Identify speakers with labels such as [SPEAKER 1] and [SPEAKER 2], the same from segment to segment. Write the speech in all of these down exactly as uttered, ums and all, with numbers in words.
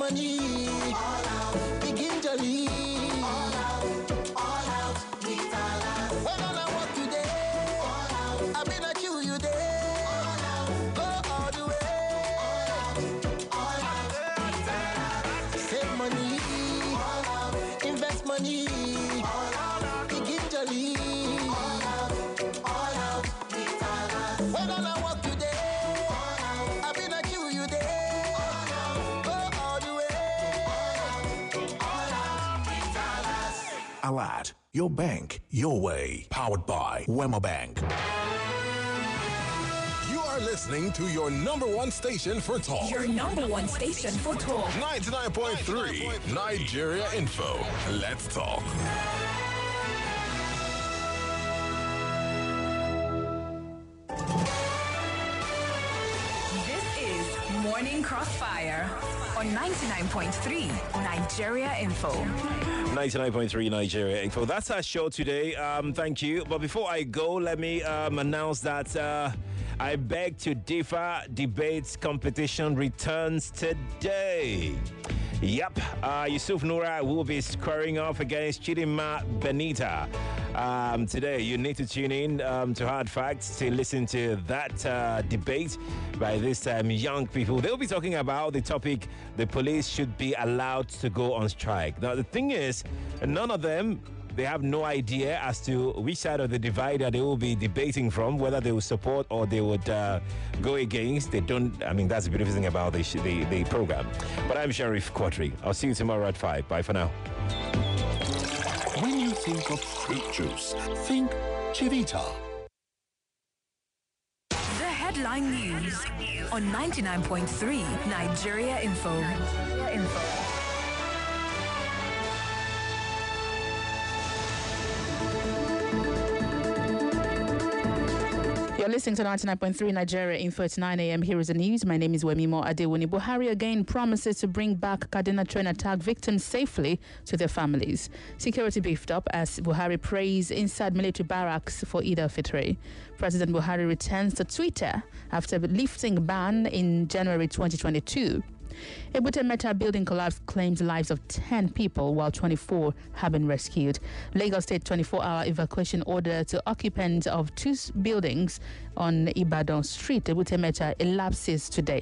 [SPEAKER 1] money. All out. Begin jolly. All out. All out. With all out. When all I work today. All out. I be like you, you day. All out. Go all the way. All out. All out. With all out. Save money. All out. Invest money. All out. Begin jolly. All out. All out. With all out. When all I work today. All out. I be like you, you day. All out. Go all the way. All out. With all out.
[SPEAKER 2] Alad, your bank, your way. Powered by Wema Bank. You are listening to your number one station for talk.
[SPEAKER 3] Your number one station for talk.
[SPEAKER 2] ninety-nine point three Nigeria Info. Let's talk.
[SPEAKER 3] This is Morning Crossfire on ninety-nine point three Nigeria Info.
[SPEAKER 4] ninety-nine point three Nigeria Info. That's our show today. Um, thank you. But before I go, let me um, announce that uh, I Beg to Differ debates competition returns today. Yep, uh, Yusuf Noura will be squaring off against Chidinma Benita um, today. You need to tune in um, to Hard Facts to listen to that uh, debate by this um, young people. They'll be talking about the topic: the police should be allowed to go on strike. Now, the thing is, none of them, they have no idea as to which side of the divider they will be debating from, whether they will support or they would uh, go against. They don't, I mean, that's the beautiful thing about the, the, the program. But I'm Sheriff Quadri. I'll see you tomorrow at five. Bye for now.
[SPEAKER 2] When you think of fruit juice, think Chivita.
[SPEAKER 3] The headline news on ninety-nine point three Nigeria Info. Nigeria Info.
[SPEAKER 5] You're listening to ninety-nine point three Nigeria Info at nine a.m. Here is the news. My name is Wemimo Adewuni. Buhari again promises to bring back Kaduna train attack victims safely to their families. Security beefed up as Buhari prays inside military barracks for Eid al-Fitr. President Buhari returns to Twitter after lifting ban in January twenty twenty-two. Ebute Metta building collapse claims the lives of ten people while twenty-four have been rescued. Lagos State twenty-four hour evacuation order to occupants of two buildings on Ibadan Street. Ebute Metta elapses today.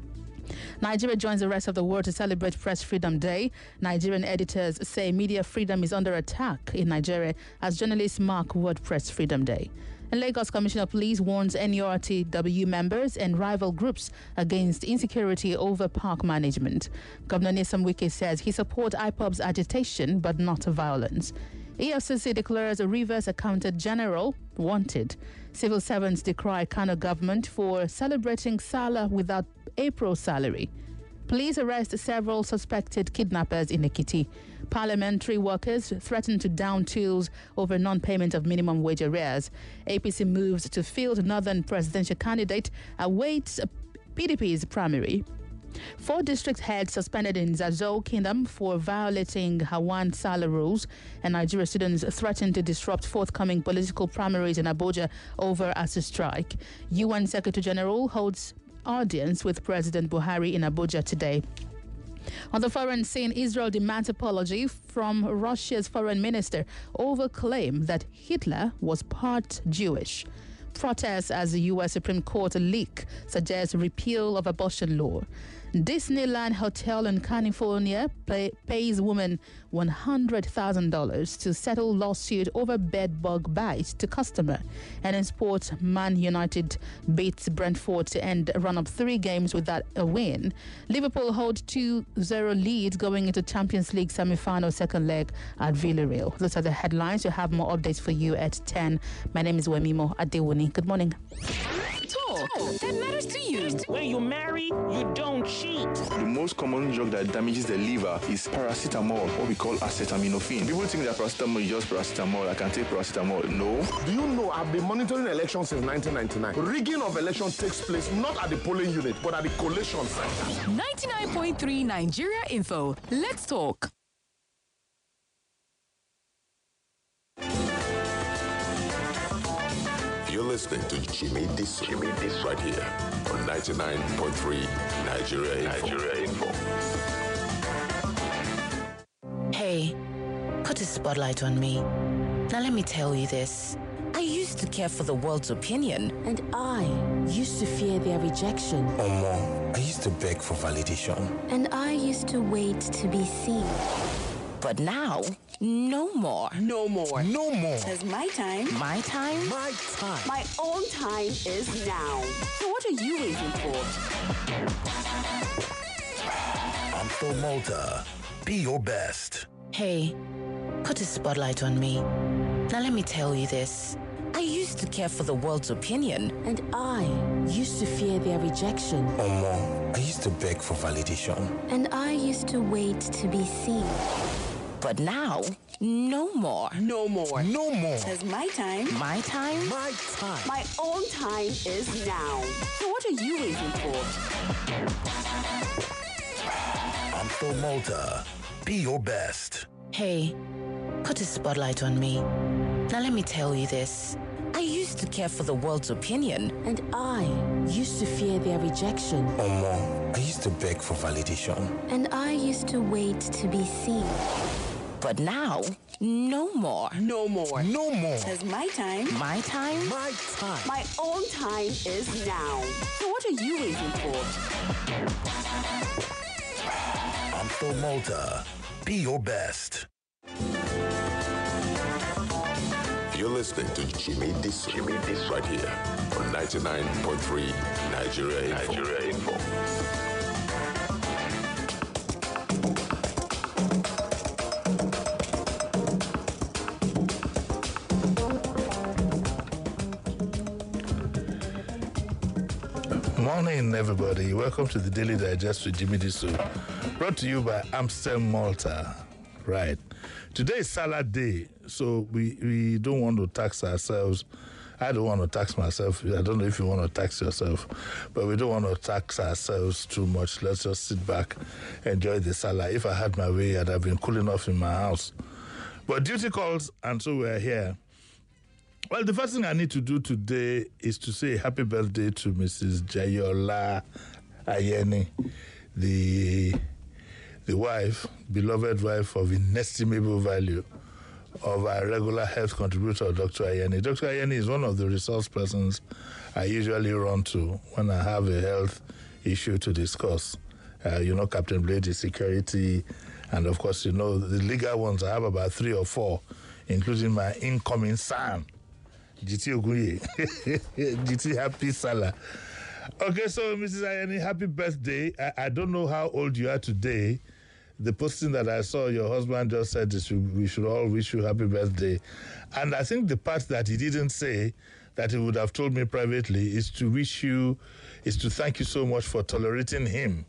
[SPEAKER 5] Nigeria joins the rest of the world to celebrate Press Freedom Day. Nigerian editors say media freedom is under attack in Nigeria as journalists mark World Press Freedom Day. And Lagos Commissioner of Police warns N U R T W members and rival groups against insecurity over park management. Governor Nyesom Wike says he supports I P O B's agitation but not violence. E F C C declares a Rivers Accountant General wanted. Civil servants decry Kano government for celebrating Salah without April salary. Police arrest several suspected kidnappers in Ekiti. Parliamentary workers threaten to down tools over non-payment of minimum wage arrears. A P C moves to field northern presidential candidate, awaits P D P's primary. Four district heads suspended in Zazo Kingdom for violating Hawan Saleh rules, and Nigeria students threaten to disrupt forthcoming political primaries in Abuja over a strike. U N Secretary General holds audience with President Buhari in Abuja today. On the foreign scene, Israel demands apology from Russia's foreign minister over claim that Hitler was part Jewish. Protests as the U S Supreme Court leak suggests repeal of abortion law. Disneyland Hotel in California pay, pays woman one hundred thousand dollars to settle lawsuit over bed bug bite to customer. And in sports, Man United beats Brentford to end a run of three games without a win. Liverpool hold two zero lead going into Champions League semi-final second leg at Villarreal. Those are the headlines. We'll have more updates for you at ten. My name is Wemimo Adewuni. Good morning.
[SPEAKER 3] Talk that matters to you.
[SPEAKER 6] When you marry, you don't cheat.
[SPEAKER 7] The most common drug that damages the liver is paracetamol, what we call acetaminophen. People think that paracetamol is just paracetamol. I can take paracetamol. No.
[SPEAKER 8] Do you know I've been monitoring elections since nineteen ninety-nine? Rigging of elections takes place not at the polling unit, but at the collation center.
[SPEAKER 3] ninety-nine point three Nigeria Info. Let's talk.
[SPEAKER 2] You're listening to Jimmy Disso, Jimmy Disso right here on ninety-nine point three Nigeria Info. Nigeria Info.
[SPEAKER 9] spotlight on me. Now let me tell you this. I used to care for the world's opinion, and I used to fear their rejection.
[SPEAKER 10] Omo, I used to beg for validation.
[SPEAKER 11] And I used to wait to be seen.
[SPEAKER 9] But now, no more.
[SPEAKER 6] No more.
[SPEAKER 10] No more.
[SPEAKER 11] Because my time,
[SPEAKER 9] My time?
[SPEAKER 10] My time.
[SPEAKER 11] my own time is now. So what are you waiting for?
[SPEAKER 10] Amstel Malta. Be your best.
[SPEAKER 9] Hey, put a spotlight on me. Now let me tell you this. I used to care for the world's opinion, and I used to fear their rejection.
[SPEAKER 10] Omo, I used to beg for validation.
[SPEAKER 11] And I used to wait to be seen.
[SPEAKER 9] But now, no more.
[SPEAKER 6] No more.
[SPEAKER 10] No more.
[SPEAKER 11] Because my time,
[SPEAKER 9] My time?
[SPEAKER 10] My time.
[SPEAKER 11] my own time is now. So what are you waiting for?
[SPEAKER 10] Amstel Malta. Be your best.
[SPEAKER 9] Hey, put a spotlight on me. Now let me tell you this. I used to care for the world's opinion, and I used to fear their rejection.
[SPEAKER 10] Omo, I used to beg for validation.
[SPEAKER 11] And I used to wait to be seen.
[SPEAKER 9] But now, no more.
[SPEAKER 6] No more.
[SPEAKER 10] No more.
[SPEAKER 11] Because my time,
[SPEAKER 9] My time?
[SPEAKER 10] My time.
[SPEAKER 11] my own time is now. So what are you waiting for?
[SPEAKER 10] Amstel Malta. Be your best.
[SPEAKER 2] You're listening to Jimmy Dis Jimmy Dis right here on ninety-nine point three Nigeria Info. Nigeria Info.
[SPEAKER 12] Morning, everybody. Welcome to the Daily Digest with Jimmy Disu, brought to you by Amstel Malta. Right. Today is Salad Day, so we, we don't want to tax ourselves. I don't want to tax myself. I don't know if you want to tax yourself, but we don't want to tax ourselves too much. Let's just sit back, enjoy the salad. If I had my way, I'd have been cooling off in my house. But duty calls, and so we're here. Well, the first thing I need to do today is to say happy birthday to Missus Jayola Ayeni, the the wife, beloved wife of inestimable value of our regular health contributor, Doctor Ayeni. Doctor Ayeni is one of the resource persons I usually run to when I have a health issue to discuss. Uh, you know, Captain Blade is security, and of course, you know, the legal ones, I have about three or four, including my incoming son, G T Ogunye. G T Happy Salah. Okay, so Missus Ayeni, happy birthday. I, I don't know how old you are today. The posting that I saw, your husband just said this, we should all wish you happy birthday. And I think the part that he didn't say, that he would have told me privately, is to wish you, is to thank you so much for tolerating him.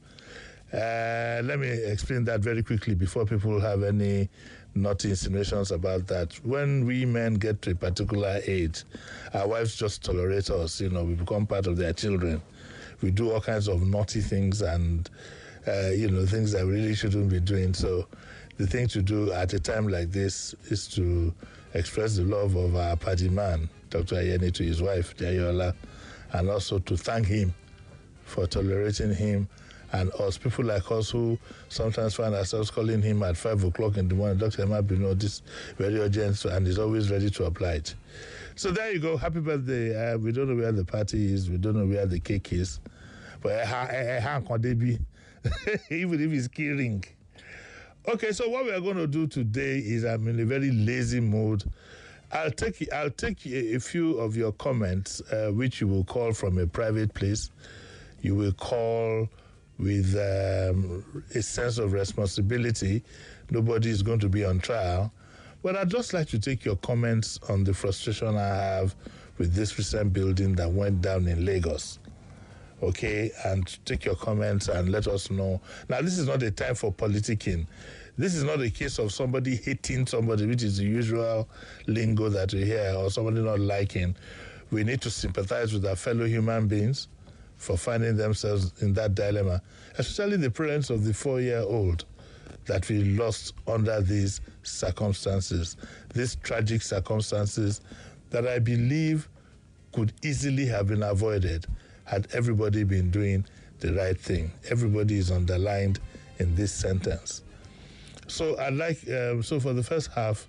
[SPEAKER 12] Uh, let me explain that very quickly before people have any naughty insinuations about that. When we men get to a particular age, our wives just tolerate us. You know, we become part of their children. We do all kinds of naughty things and, uh, you know, things that we really shouldn't be doing. So the thing to do at a time like this is to express the love of our paddy man, Doctor Ayeni, to his wife, Jayola, and also to thank him for tolerating him and us, people like us who sometimes find ourselves calling him at five o'clock in the morning. Doctor Emma, you know, this very urgent, and he's always ready to oblige. So there you go. Happy birthday. Uh, we don't know where the party is. We don't know where the cake is. But how can they be? Even if it's killing. Okay, so what we are going to do today is I'm in a very lazy mood. I'll take I'll take a, a few of your comments, uh, which you will call from a private place. You will call with um, a sense of responsibility. Nobody is going to be on trial. But I'd just like to take your comments on the frustration I have with this recent building that went down in Lagos. Okay, and take your comments and let us know. Now, this is not a time for politicking. This is not a case of somebody hating somebody, which is the usual lingo that we hear, or somebody not liking. We need to sympathize with our fellow human beings for finding themselves in that dilemma, especially the parents of the four-year-old that we lost under these circumstances, these tragic circumstances that I believe could easily have been avoided had everybody been doing the right thing. Everybody is underlined in this sentence. So I'd like, um, so for the first half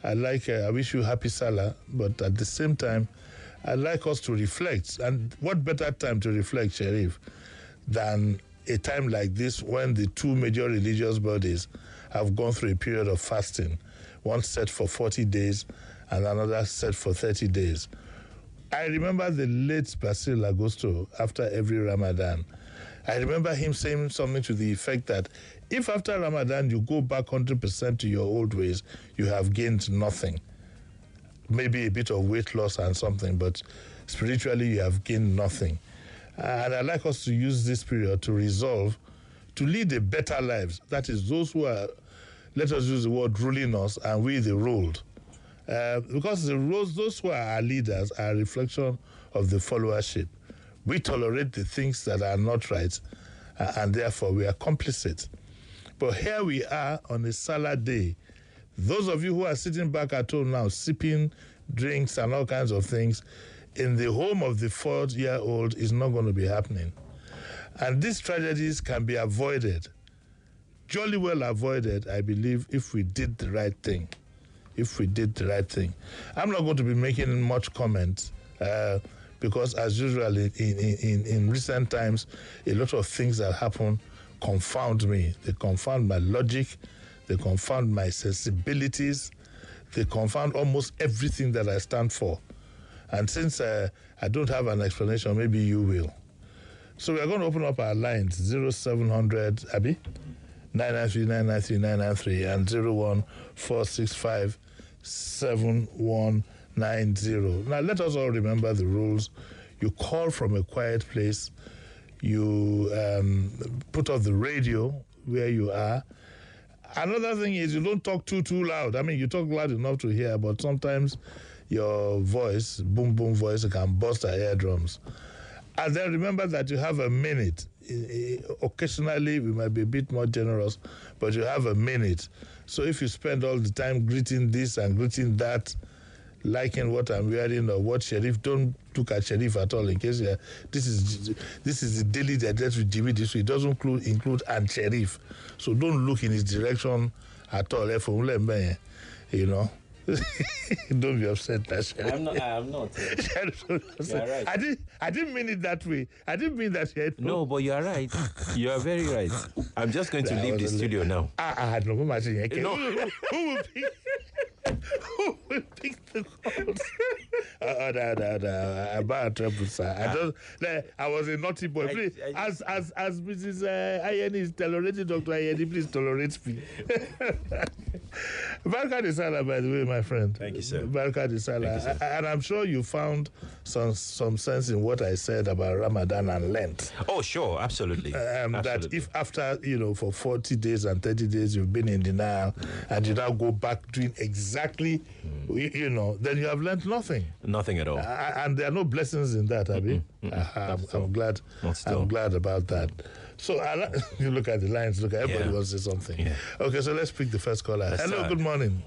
[SPEAKER 12] I like, uh, I wish you happy Salah, but at the same time, I'd like us to reflect. And what better time to reflect, Sheriff, than a time like this when the two major religious bodies have gone through a period of fasting, one set for forty days and another set for thirty days. I remember the late Basil Agosto after every Ramadan. I remember him saying something to the effect that if after Ramadan you go back one hundred percent to your old ways, you have gained nothing. Maybe a bit of weight loss and something, but spiritually you have gained nothing. And I'd like us to use this period to resolve to lead a better lives. That is, those who are, let us use the word, ruling us, and we the ruled. Uh, because the roles, those who are our leaders are a reflection of the followership. We tolerate the things that are not right, uh, and therefore we are complicit. But here we are on a Salah day. Those of you who are sitting back at home now, sipping drinks and all kinds of things, in the home of the four-year-old is not going to be happening. And these tragedies can be avoided, jolly well avoided, I believe, if we did the right thing. If we did the right thing. I'm not going to be making much comment uh, because, as usual, in, in, in recent times, a lot of things that happen confound me. They confound my logic. They confound my sensibilities. They confound almost everything that I stand for. And since uh, I don't have an explanation, maybe you will. So we are going to open up our lines, zero seven hundred, Abby, nine nine three, nine nine three, nine nine three, and zero one four six five, seven one nine zero. Now, let us all remember the rules. You call from a quiet place. You um, put off the radio where you are. Another thing is you don't talk too, too loud. I mean, you talk loud enough to hear, but sometimes your voice, boom, boom voice, can burst our eardrums. And then remember that you have a minute. Occasionally, we might be a bit more generous, but you have a minute. So if you spend all the time greeting this and greeting that, liking what I'm wearing or what Sheriff, don't look at Sheriff at all in case uh, this is this is the daily digest with Jimmy this week. It doesn't include, include and Sheriff. So don't look in his direction at all. You know. Don't be upset, that
[SPEAKER 4] I'm not. I'm not.
[SPEAKER 12] You're right. I didn't. I didn't mean it that way. I didn't mean that yet.
[SPEAKER 4] No, but you are right. You are very right. I'm just going to leave the studio now.
[SPEAKER 12] Ah, I had no imagine.
[SPEAKER 4] No.
[SPEAKER 12] Who, who will pick? Who will pick the calls? Oh, no, no, no. I'm about trouble, sir. I don't. Like, I was a naughty boy. Please, I, I, as as as Missus Uh, Ayeni is tolerating Doctor Ayeni, please tolerate me. Barka de Salah, by the way, my friend.
[SPEAKER 4] Thank you, sir.
[SPEAKER 12] Barka de Salah. And I'm sure you found some some sense in what I said about Ramadan and Lent.
[SPEAKER 4] Oh, sure, absolutely.
[SPEAKER 12] Um,
[SPEAKER 4] absolutely.
[SPEAKER 12] That if after, you know, for forty days and thirty days you've been in denial mm. and you now go back doing exactly, mm. you, you know, then you have learned nothing.
[SPEAKER 4] Nothing at all.
[SPEAKER 12] Uh, and there are no blessings in that, Abi. Mm-mm, mm-mm. Uh, I'm, I'm glad. I'm glad about that. So I, you look at the lines. Look, everybody yeah. wants to say something. Yeah. Okay, so let's pick the first caller. Let's Hello, start. Good morning.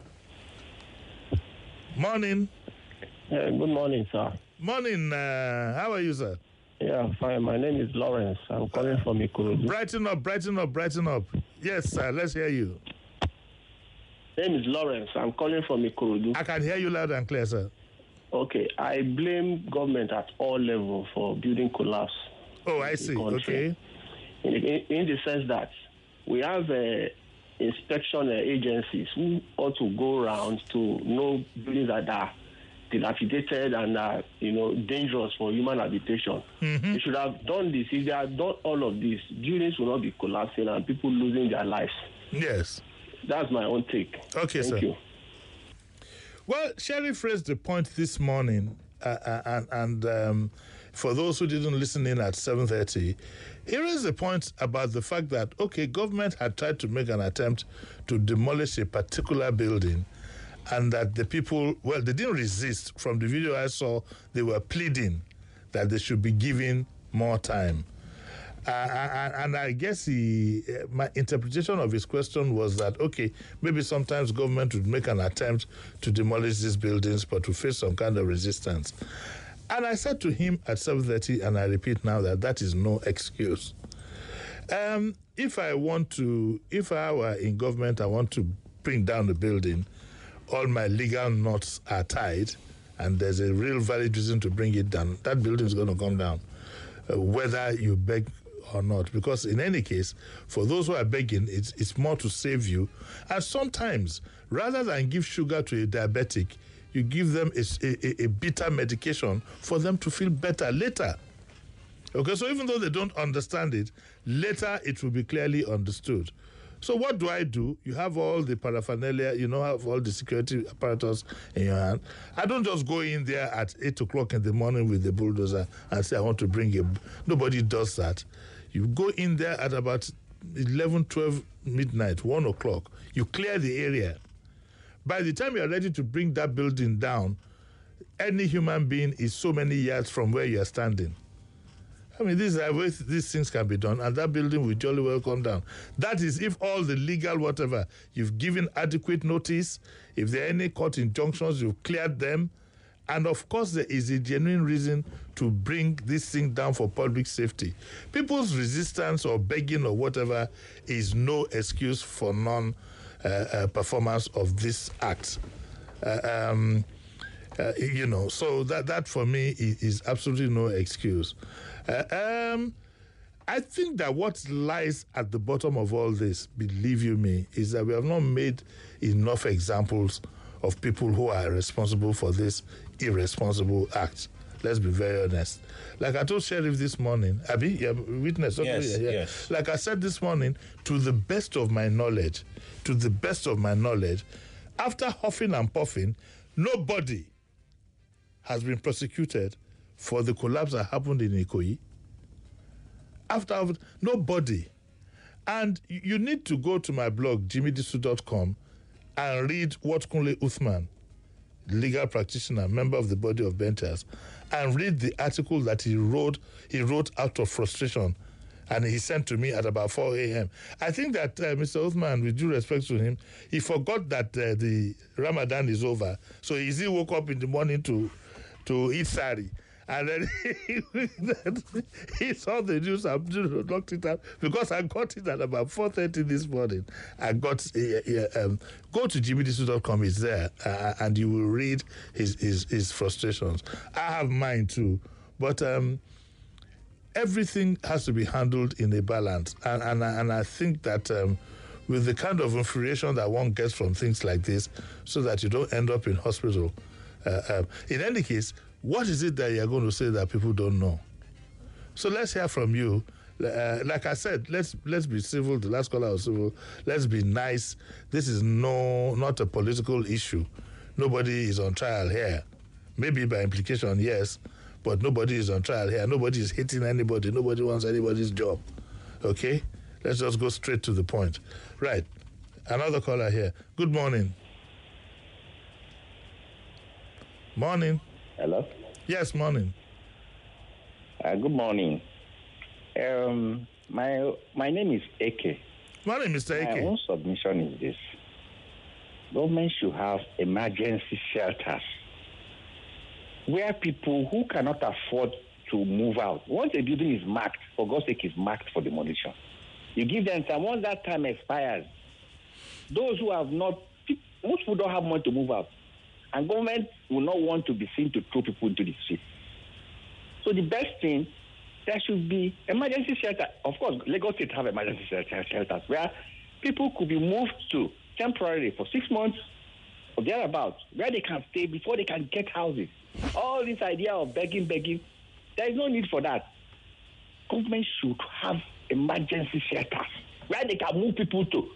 [SPEAKER 12] Morning.
[SPEAKER 13] Yeah, good morning, sir.
[SPEAKER 12] Morning. Uh, how are you, sir?
[SPEAKER 13] Yeah, fine. My name is Lawrence. I'm calling uh, from Ikorodu.
[SPEAKER 12] Brighten up, brighten up, brighten up. Yes, sir. Let's hear you.
[SPEAKER 13] My name is Lawrence. I'm calling from Ikorodu.
[SPEAKER 12] I can hear you loud and clear, sir.
[SPEAKER 13] Okay. I blame government at all levels for building collapse.
[SPEAKER 12] Oh, I see. Okay.
[SPEAKER 13] In, in, in the sense that we have uh, inspection uh, agencies who ought to go around to know buildings that are dilapidated and are, you know, dangerous for human habitation. Mm-hmm. They should have done this. If they had done all of this, buildings will not be collapsing and people losing their lives.
[SPEAKER 12] Yes.
[SPEAKER 13] That's my own take.
[SPEAKER 12] Okay,
[SPEAKER 13] Thank
[SPEAKER 12] sir.
[SPEAKER 13] you.
[SPEAKER 12] Well, Sheriff raised the point this morning, uh, and, and um, for those who didn't listen in at seven thirty, he raised the point about the fact that, okay, government had tried to make an attempt to demolish a particular building, and that the people, well, they didn't resist. From the video I saw, they were pleading that they should be given more time. Uh, and, and I guess he, my interpretation of his question was that, okay, maybe sometimes government would make an attempt to demolish these buildings, but to face some kind of resistance. And I said to him at seven thirty, and I repeat now, that that is no excuse. Um, if I want to, if I were in government, I want to bring down the building, all my legal knots are tied, and there's a real valid reason to bring it down, that building is going to come down, uh, whether you beg or not. Because in any case, for those who are begging, it's, it's more to save you. And sometimes, rather than give sugar to a diabetic, you give them a, a, a bitter medication for them to feel better later. Okay, so even though they don't understand it, later it will be clearly understood. So what do I do? You have all the paraphernalia, you know, have all the security apparatus in your hand. I don't just go in there at eight o'clock in the morning with the bulldozer and say, I want to bring a... Nobody does that. You go in there at about eleven, twelve midnight, one o'clock. You clear the area. By the time you are ready to bring that building down, any human being is so many yards from where you are standing. I mean, these are ways these things can be done, and that building will jolly well come down. That is if all the legal whatever, you've given adequate notice, if there are any court injunctions, you've cleared them, and of course there is a genuine reason to bring this thing down for public safety. People's resistance or begging or whatever is no excuse for non-performance uh, uh, of this act. Uh, um, uh, you know, so that, that for me is, is absolutely no excuse. Uh, um, I think that what lies at the bottom of all this, believe you me, is that we have not made enough examples of people who are responsible for this irresponsible act. Let's be very honest. Like I told Sheriff this morning, Abi, you witness. Okay,
[SPEAKER 4] yes,
[SPEAKER 12] yeah, yeah.
[SPEAKER 4] yes.
[SPEAKER 12] Like I said this morning, to the best of my knowledge, to the best of my knowledge, after huffing and puffing, nobody has been prosecuted for the collapse that happened in Ikoyi. After, nobody. And you need to go to my blog, jimmy disu dot com, and read what Kunle Uthman, legal practitioner, member of the body of benchers, and read the article that he wrote, he wrote out of frustration, and he sent to me at about four a.m. I think that uh, Mister Uthman, with due respect to him, he forgot that uh, the Ramadan is over. So he woke up in the morning to, to eat sari. And then he, he saw the news and locked it up because I got it at about four thirty this morning. I got, uh, um, go to jimmy disu dot com, it's there, uh, and you will read his, his, his frustrations. I have mine too, but um, everything has to be handled in a balance. And, and, and I think that um, with the kind of infuriation that one gets from things like this, so that you don't end up in hospital. Uh, um, in any case, what is it that you're going to say that people don't know? So let's hear from you. Uh, like I said, let's let's be civil. The last caller was civil. Let's be nice. This is no not a political issue. Nobody is on trial here. Maybe by implication, yes, but nobody is on trial here. Nobody is hitting anybody. Nobody wants anybody's job. Okay? Let's just go straight to the point. Right. Another caller here. Good morning. Morning.
[SPEAKER 14] Hello?
[SPEAKER 12] Yes, morning.
[SPEAKER 14] Uh, good morning. Um, my my name is Eke.
[SPEAKER 12] Morning, Mister Eke.
[SPEAKER 14] My own submission is this. Government should have emergency shelters where people who cannot afford to move out, once a building is marked, for God's sake, is marked for demolition, you give them time. Once that time expires, those who have not, most people don't have money to move out. And government will not want to be seen to throw people into the street. So the best thing, there should be emergency shelter. Of course, Lagos State have emergency shelters where people could be moved to temporarily for six months or thereabouts, where they can stay before they can get houses. All this idea of begging, begging, there is no need for that. Government should have emergency shelters where they can move people to.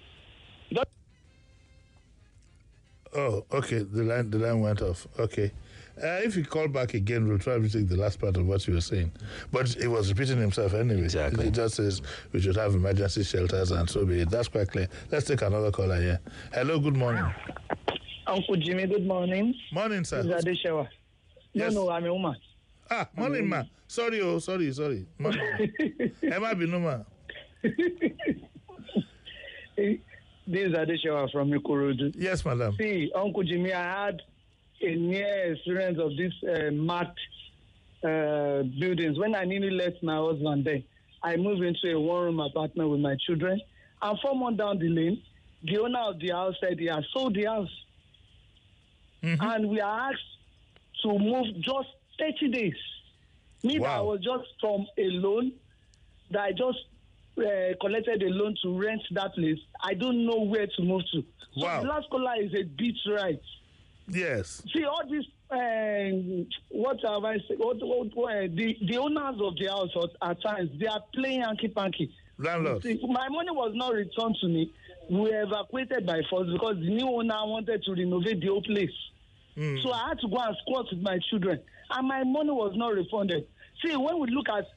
[SPEAKER 12] Oh, okay. The line, the line went off. Okay. Uh, if you call back again, we'll try to take the last part of what you were saying. But he was repeating himself anyway.
[SPEAKER 4] Exactly.
[SPEAKER 12] He just says we should have emergency shelters and so be it. That's quite clear. Let's take another caller here. Hello, good morning.
[SPEAKER 15] Uncle Jimmy, good morning.
[SPEAKER 12] Morning, sir.
[SPEAKER 15] This is Adeshewa.
[SPEAKER 12] Yes.
[SPEAKER 15] No, no, I'm a woman.
[SPEAKER 12] Ah, morning, ma. Sorry, oh, sorry, sorry. Morning. Emma Binuma.
[SPEAKER 15] This is Adeshewa from Ikorodu.
[SPEAKER 12] Yes, madam.
[SPEAKER 15] See, Uncle Jimmy, I had a near experience of this uh, marked uh, buildings. When I nearly left my husband there, I moved into a one-room apartment with my children. And four months down the lane, the owner of the house said he has sold the house. mm-hmm. and we are asked to move just thirty days. Me, wow. that I was just from a loan, that I just uh, collected a loan to rent that place. I don't know where to move to. So wow. the last caller is a bit right.
[SPEAKER 12] Yes.
[SPEAKER 15] See, all this, um, what have I said? What, what, what, uh, the, the owners of the house at times, they are playing hanky-panky.
[SPEAKER 12] Landlord.
[SPEAKER 15] See, my money was not returned to me. We were evacuated by force because the new owner wanted to renovate the whole place. Mm. So I had to go and squat with my children. And my money was not refunded. See, when we look at...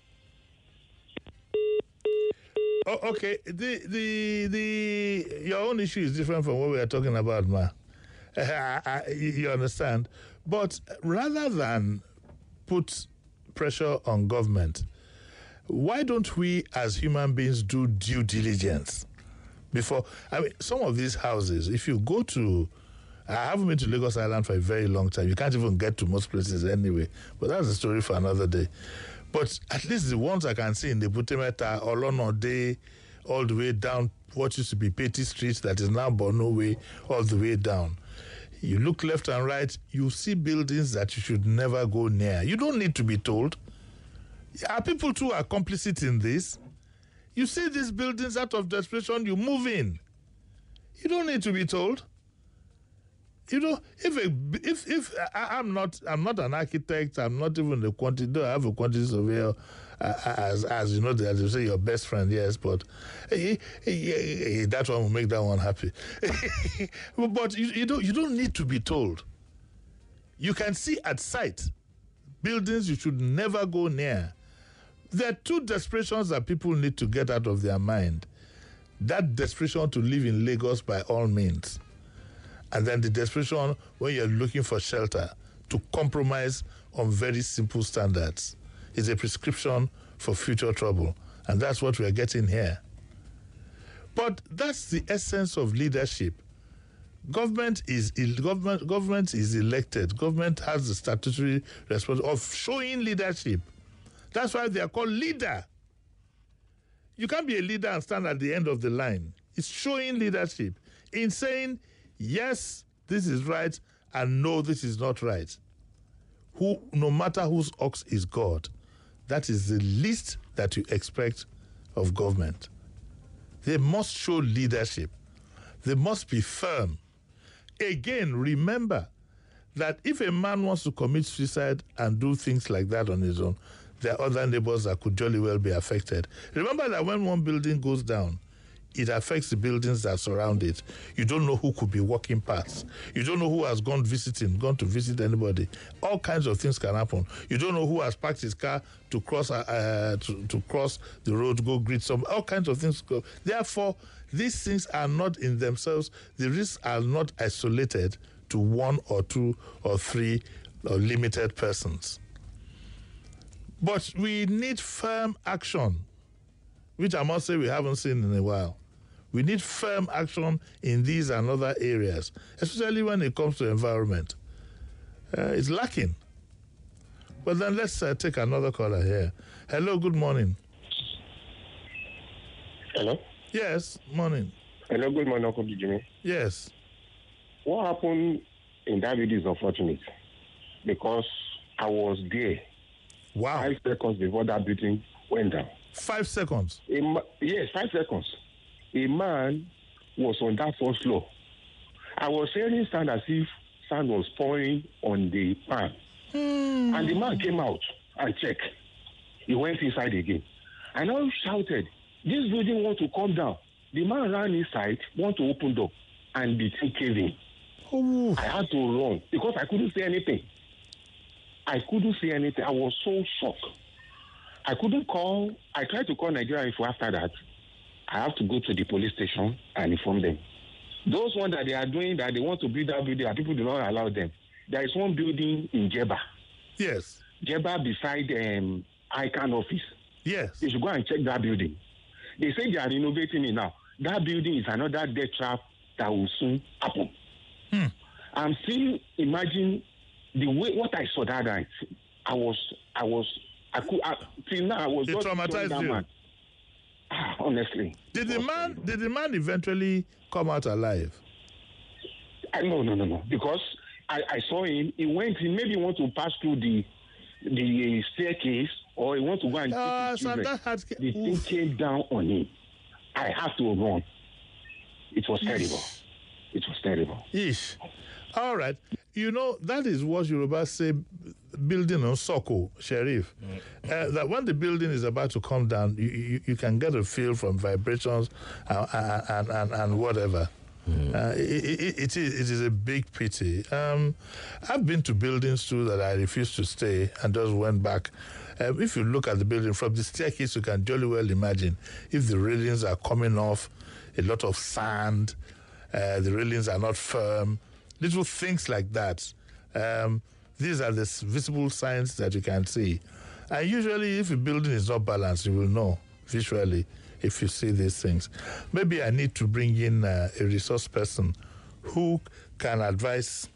[SPEAKER 12] Oh, okay, the, the, the, your own issue is different from what we are talking about, ma. I, I, you understand? But rather than put pressure on government, why don't we as human beings do due diligence before? I mean, some of these houses, if you go to, I haven't been to Lagos Island for a very long time. You can't even get to most places anyway. But that's a story for another day. But at least the ones I can see in the Butemeta, Olonode, all the way down what used to be Petty Street, that is now Bono Way, all the way down. You look left and right, you see buildings that you should never go near. You don't need to be told. Are people too are complicit in this? You see these buildings out of desperation, you move in. You don't need to be told. You know, if a, if if I, I'm not I'm not an architect, I'm not even a quantity. Though I have a quantity surveyor, uh, as as you know, as you say, your best friend, yes, but eh, eh, eh, that one will make that one happy. But you, you don't you don't need to be told. You can see at sight buildings you should never go near. There are two desperations that people need to get out of their mind. That desperation to live in Lagos by all means. And then the desperation when you're looking for shelter to compromise on very simple standards is a prescription for future trouble. And that's what we're getting here. But that's the essence of leadership. Government is government government is elected. Government has the statutory responsibility of showing leadership. That's why they are called leader. You can't be a leader and stand at the end of the line. It's showing leadership in saying, yes, this is right, and no, this is not right. Who, no matter whose ox is God, that is the least that you expect of government. They must show leadership. They must be firm. Again, remember that if a man wants to commit suicide and do things like that on his own, there are other neighbors that could jolly well be affected. Remember that when one building goes down, it affects the buildings that surround it. You don't know who could be walking past. You don't know who has gone visiting, gone to visit anybody. All kinds of things can happen. You don't know who has parked his car to cross uh, to, to cross the road, go greet some. All kinds of things. Go. Therefore, these things are not in themselves. The risks are not isolated to one or two or three or limited persons. But we need firm action, which I must say we haven't seen in a while. We need firm action in these and other areas, especially when it comes to environment. Uh, it's lacking. But then let's uh, take another caller here. Hello, good morning.
[SPEAKER 16] Hello?
[SPEAKER 12] Yes, morning.
[SPEAKER 16] Hello, good morning, Uncle Jimmy.
[SPEAKER 12] Yes.
[SPEAKER 16] What happened in that video is unfortunate because I was there.
[SPEAKER 12] Wow.
[SPEAKER 16] Five seconds before that building went down.
[SPEAKER 12] Five seconds?
[SPEAKER 16] A ma- yes, five seconds. A man was on that first floor. I was hearing sound as if sand was pouring on the pan.
[SPEAKER 12] Hmm.
[SPEAKER 16] And the man came out and checked. He went inside again. And I shouted, this building wants to come down. The man ran inside, want to open door, and the thing caved in.
[SPEAKER 12] Oh.
[SPEAKER 16] I had to run because I couldn't say anything. I couldn't say anything. I was so shocked. I couldn't call. I tried to call Nigeria Info after that. I have to go to the police station and inform them. Those ones that they are doing, that they want to build that building, and people do not allow them. There is one building in Jeba.
[SPEAKER 12] Yes.
[SPEAKER 16] Jeba beside um, I C A N office.
[SPEAKER 12] Yes.
[SPEAKER 16] They should go and check that building. They say they are renovating it now. That building is another death trap that will soon happen.
[SPEAKER 12] Hmm.
[SPEAKER 16] I'm still imagining the way what I saw that night. I was, I was, I could, I, till now I was
[SPEAKER 12] it
[SPEAKER 16] just
[SPEAKER 12] traumatized
[SPEAKER 16] that
[SPEAKER 12] you.
[SPEAKER 16] man. Ah, honestly.
[SPEAKER 12] Did the man? Did the man eventually come out alive?
[SPEAKER 16] I, no, no, no, no. Because I, I saw him. He went. He maybe want to pass through the the staircase, or he want to go and
[SPEAKER 12] uh,
[SPEAKER 16] take his
[SPEAKER 12] so
[SPEAKER 16] children.
[SPEAKER 12] that had,
[SPEAKER 16] the thing came down on him. I have to run. It was terrible. It was terrible.
[SPEAKER 12] Ish. All right. You know, that is what Yoruba say, building on Soko, Sheriff. Mm. Uh, that when the building is about to come down, you, you, you can get a feel from vibrations and, and, and, and whatever. Mm. Uh, it, it, it, is, it is a big pity. Um, I've been to buildings too that I refused to stay and just went back. Uh, if you look at the building from the staircase, you can jolly well imagine if the railings are coming off, a lot of sand, uh, the railings are not firm, little things like that. Um, these are the visible signs that you can see. And usually, if a building is not balanced, you will know visually if you see these things. Maybe I need to bring in uh, a resource person who can advise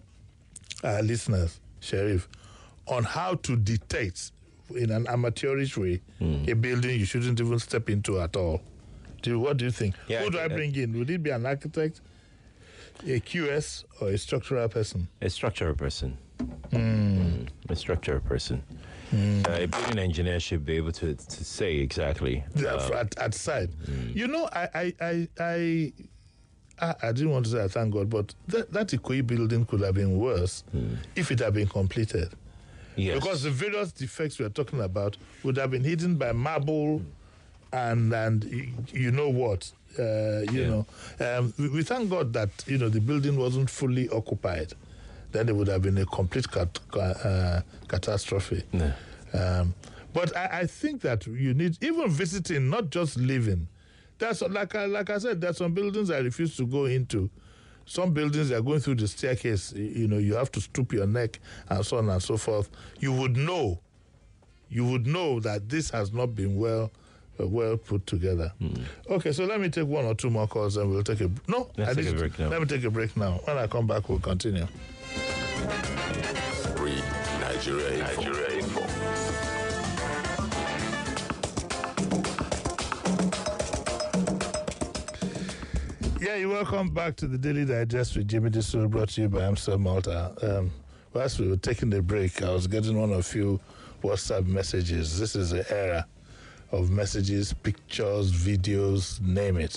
[SPEAKER 12] our listeners, Sheriff, on how to detect in an amateurish way mm. a building you shouldn't even step into at all. Do you, what do you think?
[SPEAKER 4] Yeah,
[SPEAKER 12] who do I,
[SPEAKER 4] I
[SPEAKER 12] bring in? Would it be an architect, a Q S, or a structural person?
[SPEAKER 4] A structural person.
[SPEAKER 12] Mm.
[SPEAKER 4] Mm, a structural person. Mm. Uh, a building engineer should be able to, to say exactly.
[SPEAKER 12] Uh, at, at side. Mm. You know, I I, I I I I didn't want to say I thank God, but that, that Ikoyi building could have been worse mm. if it had been completed.
[SPEAKER 4] Yes.
[SPEAKER 12] Because the various defects we are talking about would have been hidden by marble mm. and, and you know what, uh, you yeah. know. Um, we, we thank God that, you know, the building wasn't fully occupied. Then it would have been a complete cat, uh, catastrophe.
[SPEAKER 4] Yeah.
[SPEAKER 12] Um, but I, I think that you need, even visiting, not just living. That's like I, like I said, there's some buildings I refuse to go into. Some buildings are going through the staircase. You know, you have to stoop your neck and so on and so forth. You would know, you would know that this has not been well, uh, well put together. Mm. Okay, so let me take one or two more calls, and we'll take a no.
[SPEAKER 4] Let's take a break now.
[SPEAKER 12] Let me take a break now. When I come back, we'll continue.
[SPEAKER 2] Free Nigeria Info. Nigeria Info.
[SPEAKER 12] Yeah, you're welcome back to the Daily Digest with Jimmy Disu, brought to you by Amstel Malta. Um, whilst we were taking the break, I was getting one of a few WhatsApp messages. This is the era of messages, pictures, videos, name it.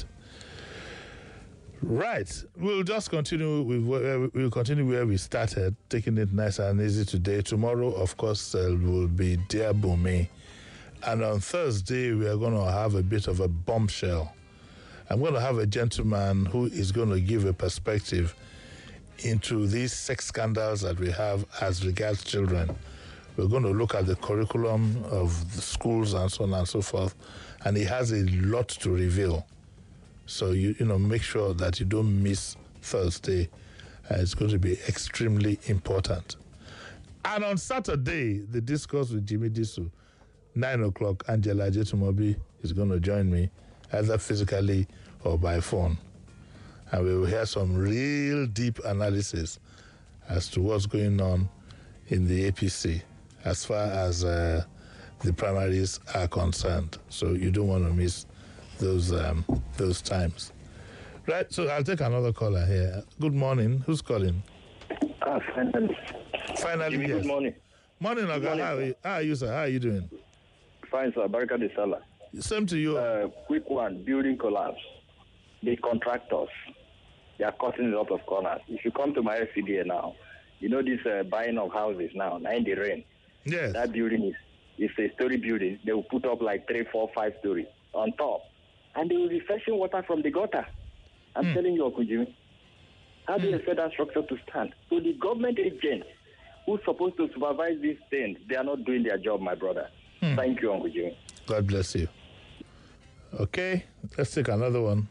[SPEAKER 12] Right, we'll just continue with where, we'll continue where we started, taking it nice and easy today. Tomorrow, of course, uh, will be Dear Bumi, and on Thursday we are going to have a bit of a bombshell. I'm going to have a gentleman who is going to give a perspective into these sex scandals that we have as regards children. We're going to look at the curriculum of the schools and so on and so forth, and he has a lot to reveal. So, you you know, make sure that you don't miss Thursday. Uh, it's going to be extremely important. And on Saturday, the discourse with Jimmy Disu, nine o'clock, Angela Jetumobi is going to join me, either physically or by phone. And we will hear some real deep analysis as to what's going on in the A P C as far as uh, the primaries are concerned. So you don't want to miss those um, those times. Right, so I'll take another caller here. Good morning. Who's calling?
[SPEAKER 17] Ah, finally.
[SPEAKER 12] Finally,
[SPEAKER 17] Jimmy,
[SPEAKER 12] yes.
[SPEAKER 17] Good morning.
[SPEAKER 12] Morning, Oga.
[SPEAKER 17] Morning,
[SPEAKER 12] how, are you, how are you, sir? How are you doing?
[SPEAKER 17] Fine, sir. Baraka de Sala.
[SPEAKER 12] Same to you.
[SPEAKER 17] Uh, quick one. Building collapse. The contractors, they are cutting a lot of corners. If you come to my F C D A now, you know this uh, buying of houses now, now in the rain.
[SPEAKER 12] Yes.
[SPEAKER 17] That building is, it's a story building. They will put up like three, four, five stories on top. And they will be fetching water from the gutter. I'm mm. telling you, Okujimi. How do you expect that structure to stand? So the government agents who's supposed to supervise these things, they are not doing their job, my brother. Mm. Thank you, Uncle Jimmy.
[SPEAKER 12] God bless you. Okay, let's take another one.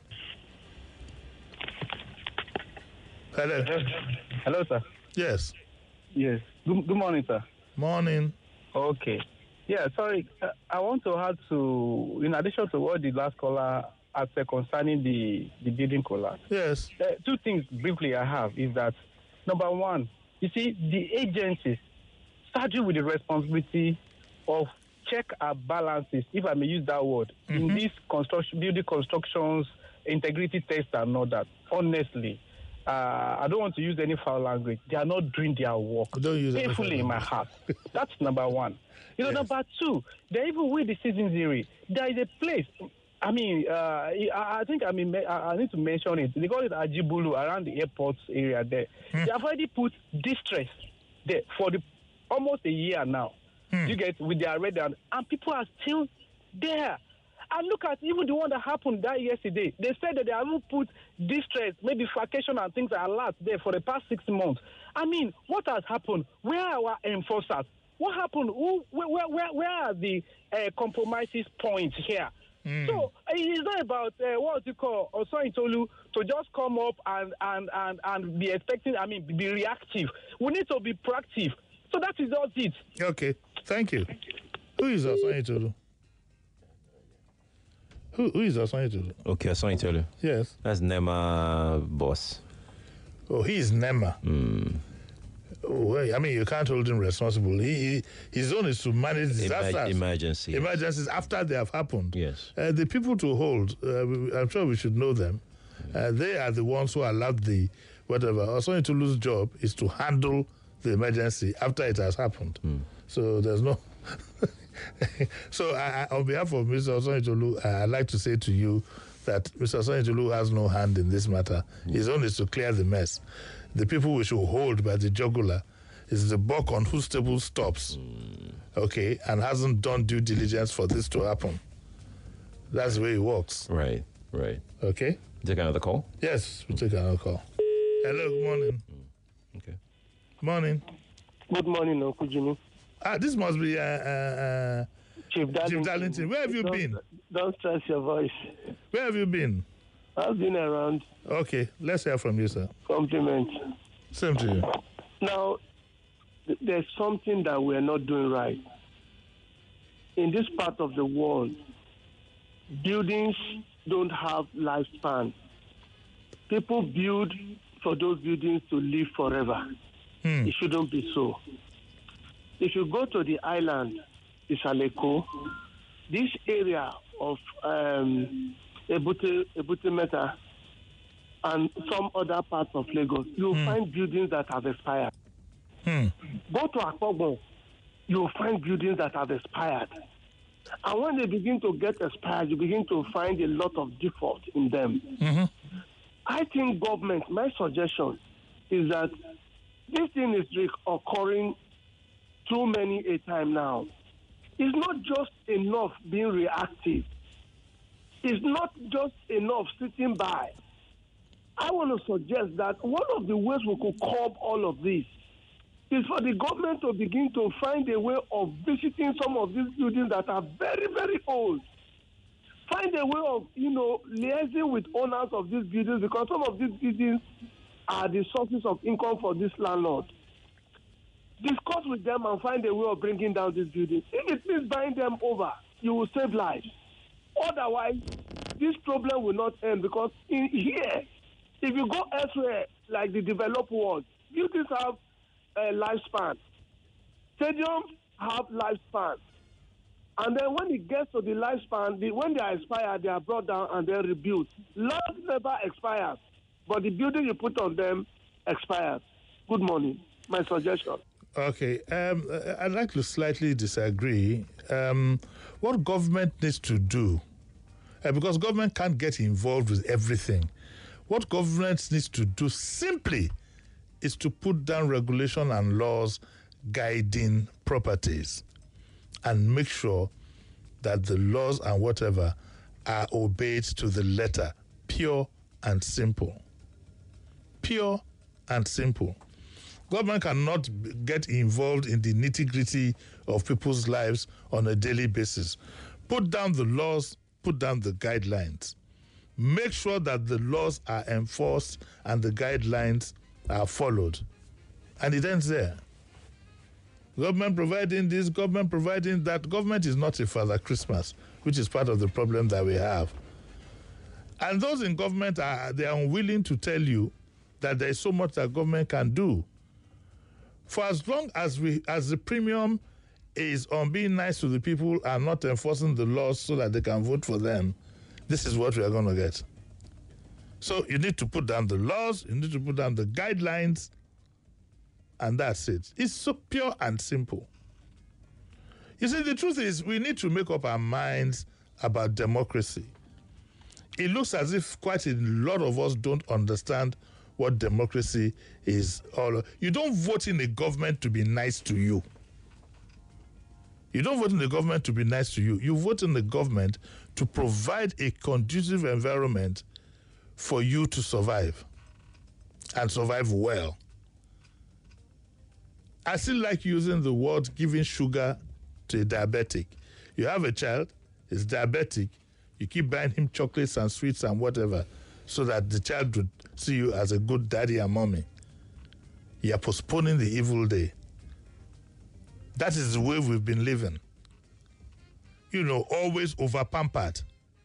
[SPEAKER 12] Hello.
[SPEAKER 18] Hello, sir.
[SPEAKER 12] Yes.
[SPEAKER 18] Yes. Good, good morning, sir.
[SPEAKER 12] Morning.
[SPEAKER 18] Okay. Yeah, sorry. Uh, I want to add to, in addition to what the last caller had said concerning the, the building collapse.
[SPEAKER 12] Yes.
[SPEAKER 18] Uh, two things briefly I have is that, number one, you see, the agencies started with the responsibility of check our balances, if I may use that word, mm-hmm. in these construction, building constructions, integrity tests and all that. Honestly, uh, I don't want to use any foul language. They are not doing their work painfully in my heart. That's number one. You know, yes. Number two, they even with the season zero, there is a place. I mean, uh, I, I think I mean I, I need to mention it. They call it Ajibulu around the airport area there. Hmm. They have already put distress there for the almost a year now. Hmm. You get with their red and, and people are still there. And look at even the one that happened that yesterday. They said that they haven't put distress, maybe vacation and things are allowed there for the past six months. I mean, what has happened? Where are our enforcers? What happened? Who, where, where, where are the uh, compromises points here? Mm. So it's not about uh, what you call Osoitolu to just come up and, and, and, and be expecting, I mean, be reactive. We need to be proactive. So that is just it.
[SPEAKER 12] Okay, thank you. Who is Osoitolu? Who, who is Osoitolu?
[SPEAKER 4] Okay, Osoitolu.
[SPEAKER 12] Yes.
[SPEAKER 4] That's Nema boss.
[SPEAKER 12] Oh, he is Nema.
[SPEAKER 4] Mm.
[SPEAKER 12] Well, I mean, you can't hold him responsible. He, he his own is to manage disasters,
[SPEAKER 4] Emer- emergencies,
[SPEAKER 12] emergencies after they have happened.
[SPEAKER 4] Yes,
[SPEAKER 12] uh, the people to hold. Uh, I'm sure we should know them. Uh, they are the ones who allowed the whatever. Also, to lose job is to handle the emergency after it has happened.
[SPEAKER 4] Mm.
[SPEAKER 12] So there's no. So I, I, on behalf of Mister Osoitolu, I'd like to say to you that Mister Osoitolu has no hand in this matter. Mm. His own is to clear the mess. The people we should hold by the jugular is the buck on whose table stops, mm. okay, and hasn't done due diligence for this to happen. That's the way it works.
[SPEAKER 4] Right, right.
[SPEAKER 12] Okay?
[SPEAKER 4] Take another call?
[SPEAKER 12] Yes, we'll take another call. Hello, good morning.
[SPEAKER 4] Mm. Okay.
[SPEAKER 12] Morning.
[SPEAKER 19] Good morning, Uncle Jimmy.
[SPEAKER 12] Ah, this must be uh, uh,
[SPEAKER 19] Chief Darlington.
[SPEAKER 12] Chief Darlington. Where have you
[SPEAKER 19] don't,
[SPEAKER 12] been?
[SPEAKER 19] Don't stress your voice.
[SPEAKER 12] Where have you been?
[SPEAKER 19] I've been around.
[SPEAKER 12] Okay, let's hear from you, sir.
[SPEAKER 19] Compliment.
[SPEAKER 12] Same to you.
[SPEAKER 19] Now, th- there's something that we're not doing right. In this part of the world, buildings don't have lifespan. People build for those buildings to live forever.
[SPEAKER 12] Hmm.
[SPEAKER 19] It shouldn't be so. If you go to the island, Isaleko, this area of um, Ebute, Ebute Meta and some other parts of Lagos, you'll hmm. find buildings that have expired.
[SPEAKER 12] Hmm.
[SPEAKER 19] Go to Akpogbo, you'll find buildings that have expired. And when they begin to get expired, you begin to find a lot of default in them.
[SPEAKER 12] Mm-hmm.
[SPEAKER 19] I think government, my suggestion is that this thing is occurring too many a time now. It's not just enough being reactive. It's not just enough sitting by. I want to suggest that one of the ways we could curb all of this is for the government to begin to find a way of visiting some of these buildings that are very, very old. Find a way of, you know, liaising with owners of these buildings, because some of these buildings are the sources of income for this landlord. Discuss with them and find a way of bringing down these buildings. If it means buying them over, you will save lives. Otherwise, this problem will not end, because in here, if you go elsewhere, like the developed world, buildings have a lifespan. Stadiums have lifespan. And then when it gets to the lifespan, the, when they are expired, they are brought down and then rebuilt. Land never expires, but the building you put on them expires. Good morning. My suggestion.
[SPEAKER 12] Okay, um, I'd like to slightly disagree. Um, what government needs to do, uh, because government can't get involved with everything, what government needs to do simply is to put down regulation and laws guiding properties and make sure that the laws and whatever are obeyed to the letter, pure and simple. Pure and simple. Government cannot get involved in the nitty-gritty of people's lives on a daily basis. Put down the laws, put down the guidelines. Make sure that the laws are enforced and the guidelines are followed. And it ends there. Government providing this, government providing that. Government is not a Father Christmas, which is part of the problem that we have. And those in government, are they are unwilling to tell you that there is so much that government can do. For as long as we, as the premium is on being nice to the people and not enforcing the laws so that they can vote for them, this is what we are going to get. So you need to put down the laws, you need to put down the guidelines, and that's it. It's so pure and simple. You see, the truth is we need to make up our minds about democracy. It looks as if quite a lot of us don't understand what democracy is all. You don't vote in a government to be nice to you. You don't vote in the government to be nice to you. You vote in the government to provide a conducive environment for you to survive and survive well. I still like using the word giving sugar to a diabetic. You have a child, he's diabetic, you keep buying him chocolates and sweets and whatever so that the child would see you as a good daddy and mommy. You're postponing the evil day. That is the way we've been living. You know, always over-pampered.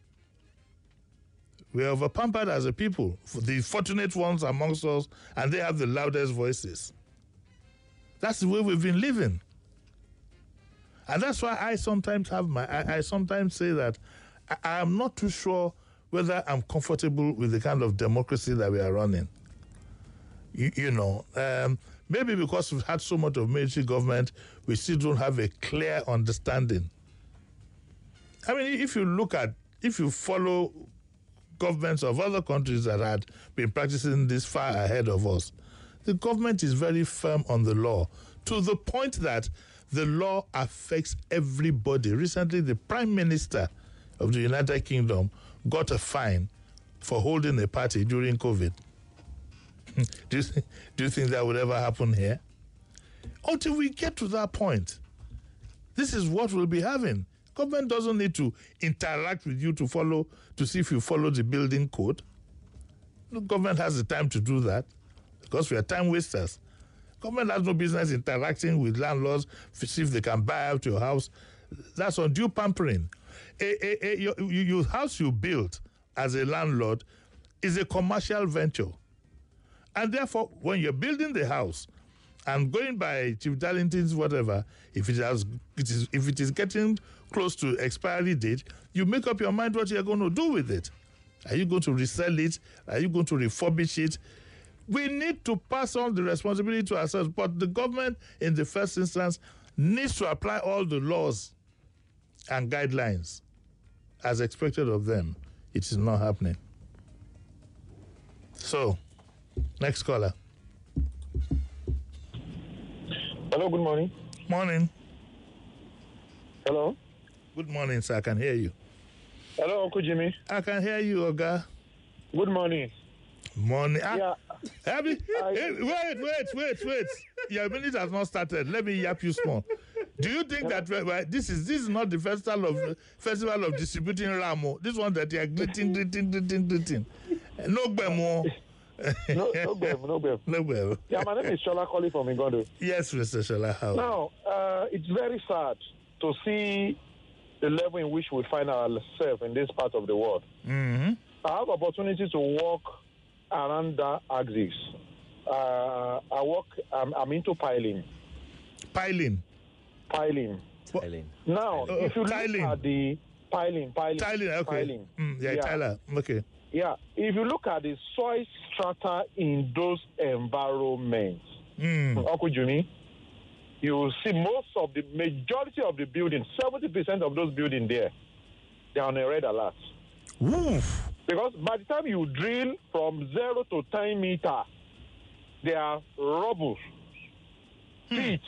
[SPEAKER 12] We're over-pampered as a people, for the fortunate ones amongst us, and they have the loudest voices. That's the way we've been living. And that's why I sometimes have my, I, I sometimes say that I, I am not too sure whether I'm comfortable with the kind of democracy that we are running. You, you know, um, maybe because we've had so much of military government, we still don't have a clear understanding. I mean, if you look at, if you follow governments of other countries that had been practicing this far ahead of us, the government is very firm on the law, to the point that the law affects everybody. Recently, the Prime Minister of the United Kingdom got a fine for holding a party during COVID. do, you th- do you think that would ever happen here? Until we get to that point, this is what we'll be having. Government doesn't need to interact with you to follow, to see if you follow the building code. The government has the time to do that because we are time wasters. Government has no business interacting with landlords to see if they can buy out your house. That's undue pampering. A, a, a, your, your house you built as a landlord is a commercial venture. And therefore, when you're building the house and going by Chief Darlington's whatever, if it has, it is, if it is getting close to expiry date, you make up your mind what you're going to do with it. Are you going to resell it? Are you going to refurbish it? We need to pass on the responsibility to ourselves, but the government, in the first instance, needs to apply all the laws and guidelines as expected of them. It is not happening. So, next caller.
[SPEAKER 20] Hello, good morning.
[SPEAKER 12] Morning.
[SPEAKER 20] Hello.
[SPEAKER 12] Good morning, sir. I can hear you.
[SPEAKER 20] Hello, Uncle Jimmy.
[SPEAKER 12] I can hear you, Oga.
[SPEAKER 20] Good morning.
[SPEAKER 12] Morning.
[SPEAKER 20] Yeah.
[SPEAKER 12] I mean, hey, wait, wait, wait, wait. Your minute has not started. Let me yap you small. Do you think that well, this is this is not the festival of festival of distributing ramo? This one that you are greeting, greeting, greeting, greeting. No bemo.
[SPEAKER 20] no, no bemo, no bemo.
[SPEAKER 12] No bemo.
[SPEAKER 20] Yeah, my name is Shola calling from Igondo.
[SPEAKER 12] Yes, Mister Shola. How?
[SPEAKER 20] Now, uh, it's very sad to see the level in which we find ourselves in this part of the world.
[SPEAKER 12] Mm-hmm.
[SPEAKER 20] I have opportunity to walk around the axis. Uh, I work. I'm, I'm into piling.
[SPEAKER 12] Piling.
[SPEAKER 20] Piling.
[SPEAKER 4] Piling.
[SPEAKER 20] Now,
[SPEAKER 12] Uh,
[SPEAKER 20] if you
[SPEAKER 12] tiling.
[SPEAKER 20] look at the piling, piling,
[SPEAKER 12] Tiling. Okay.
[SPEAKER 20] piling,
[SPEAKER 12] Mm, yeah,
[SPEAKER 20] yeah.
[SPEAKER 12] Tyler. Okay.
[SPEAKER 20] Yeah, if you look at the soil strata in those environments,
[SPEAKER 12] Mm.
[SPEAKER 20] Uncle Jimmy, you will see most of the majority of the buildings, seventy percent of those buildings there, they are on a red alert.
[SPEAKER 12] Woof.
[SPEAKER 20] Because by the time you drill from zero to ten meter, there are rubble pits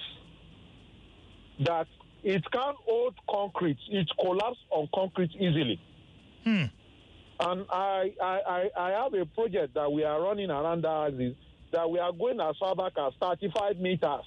[SPEAKER 20] that it can't hold concrete. It collapses on concrete easily.
[SPEAKER 12] Hmm.
[SPEAKER 20] And I, I, I, I have a project that we are running around the axis that we are going as far back as thirty-five meters.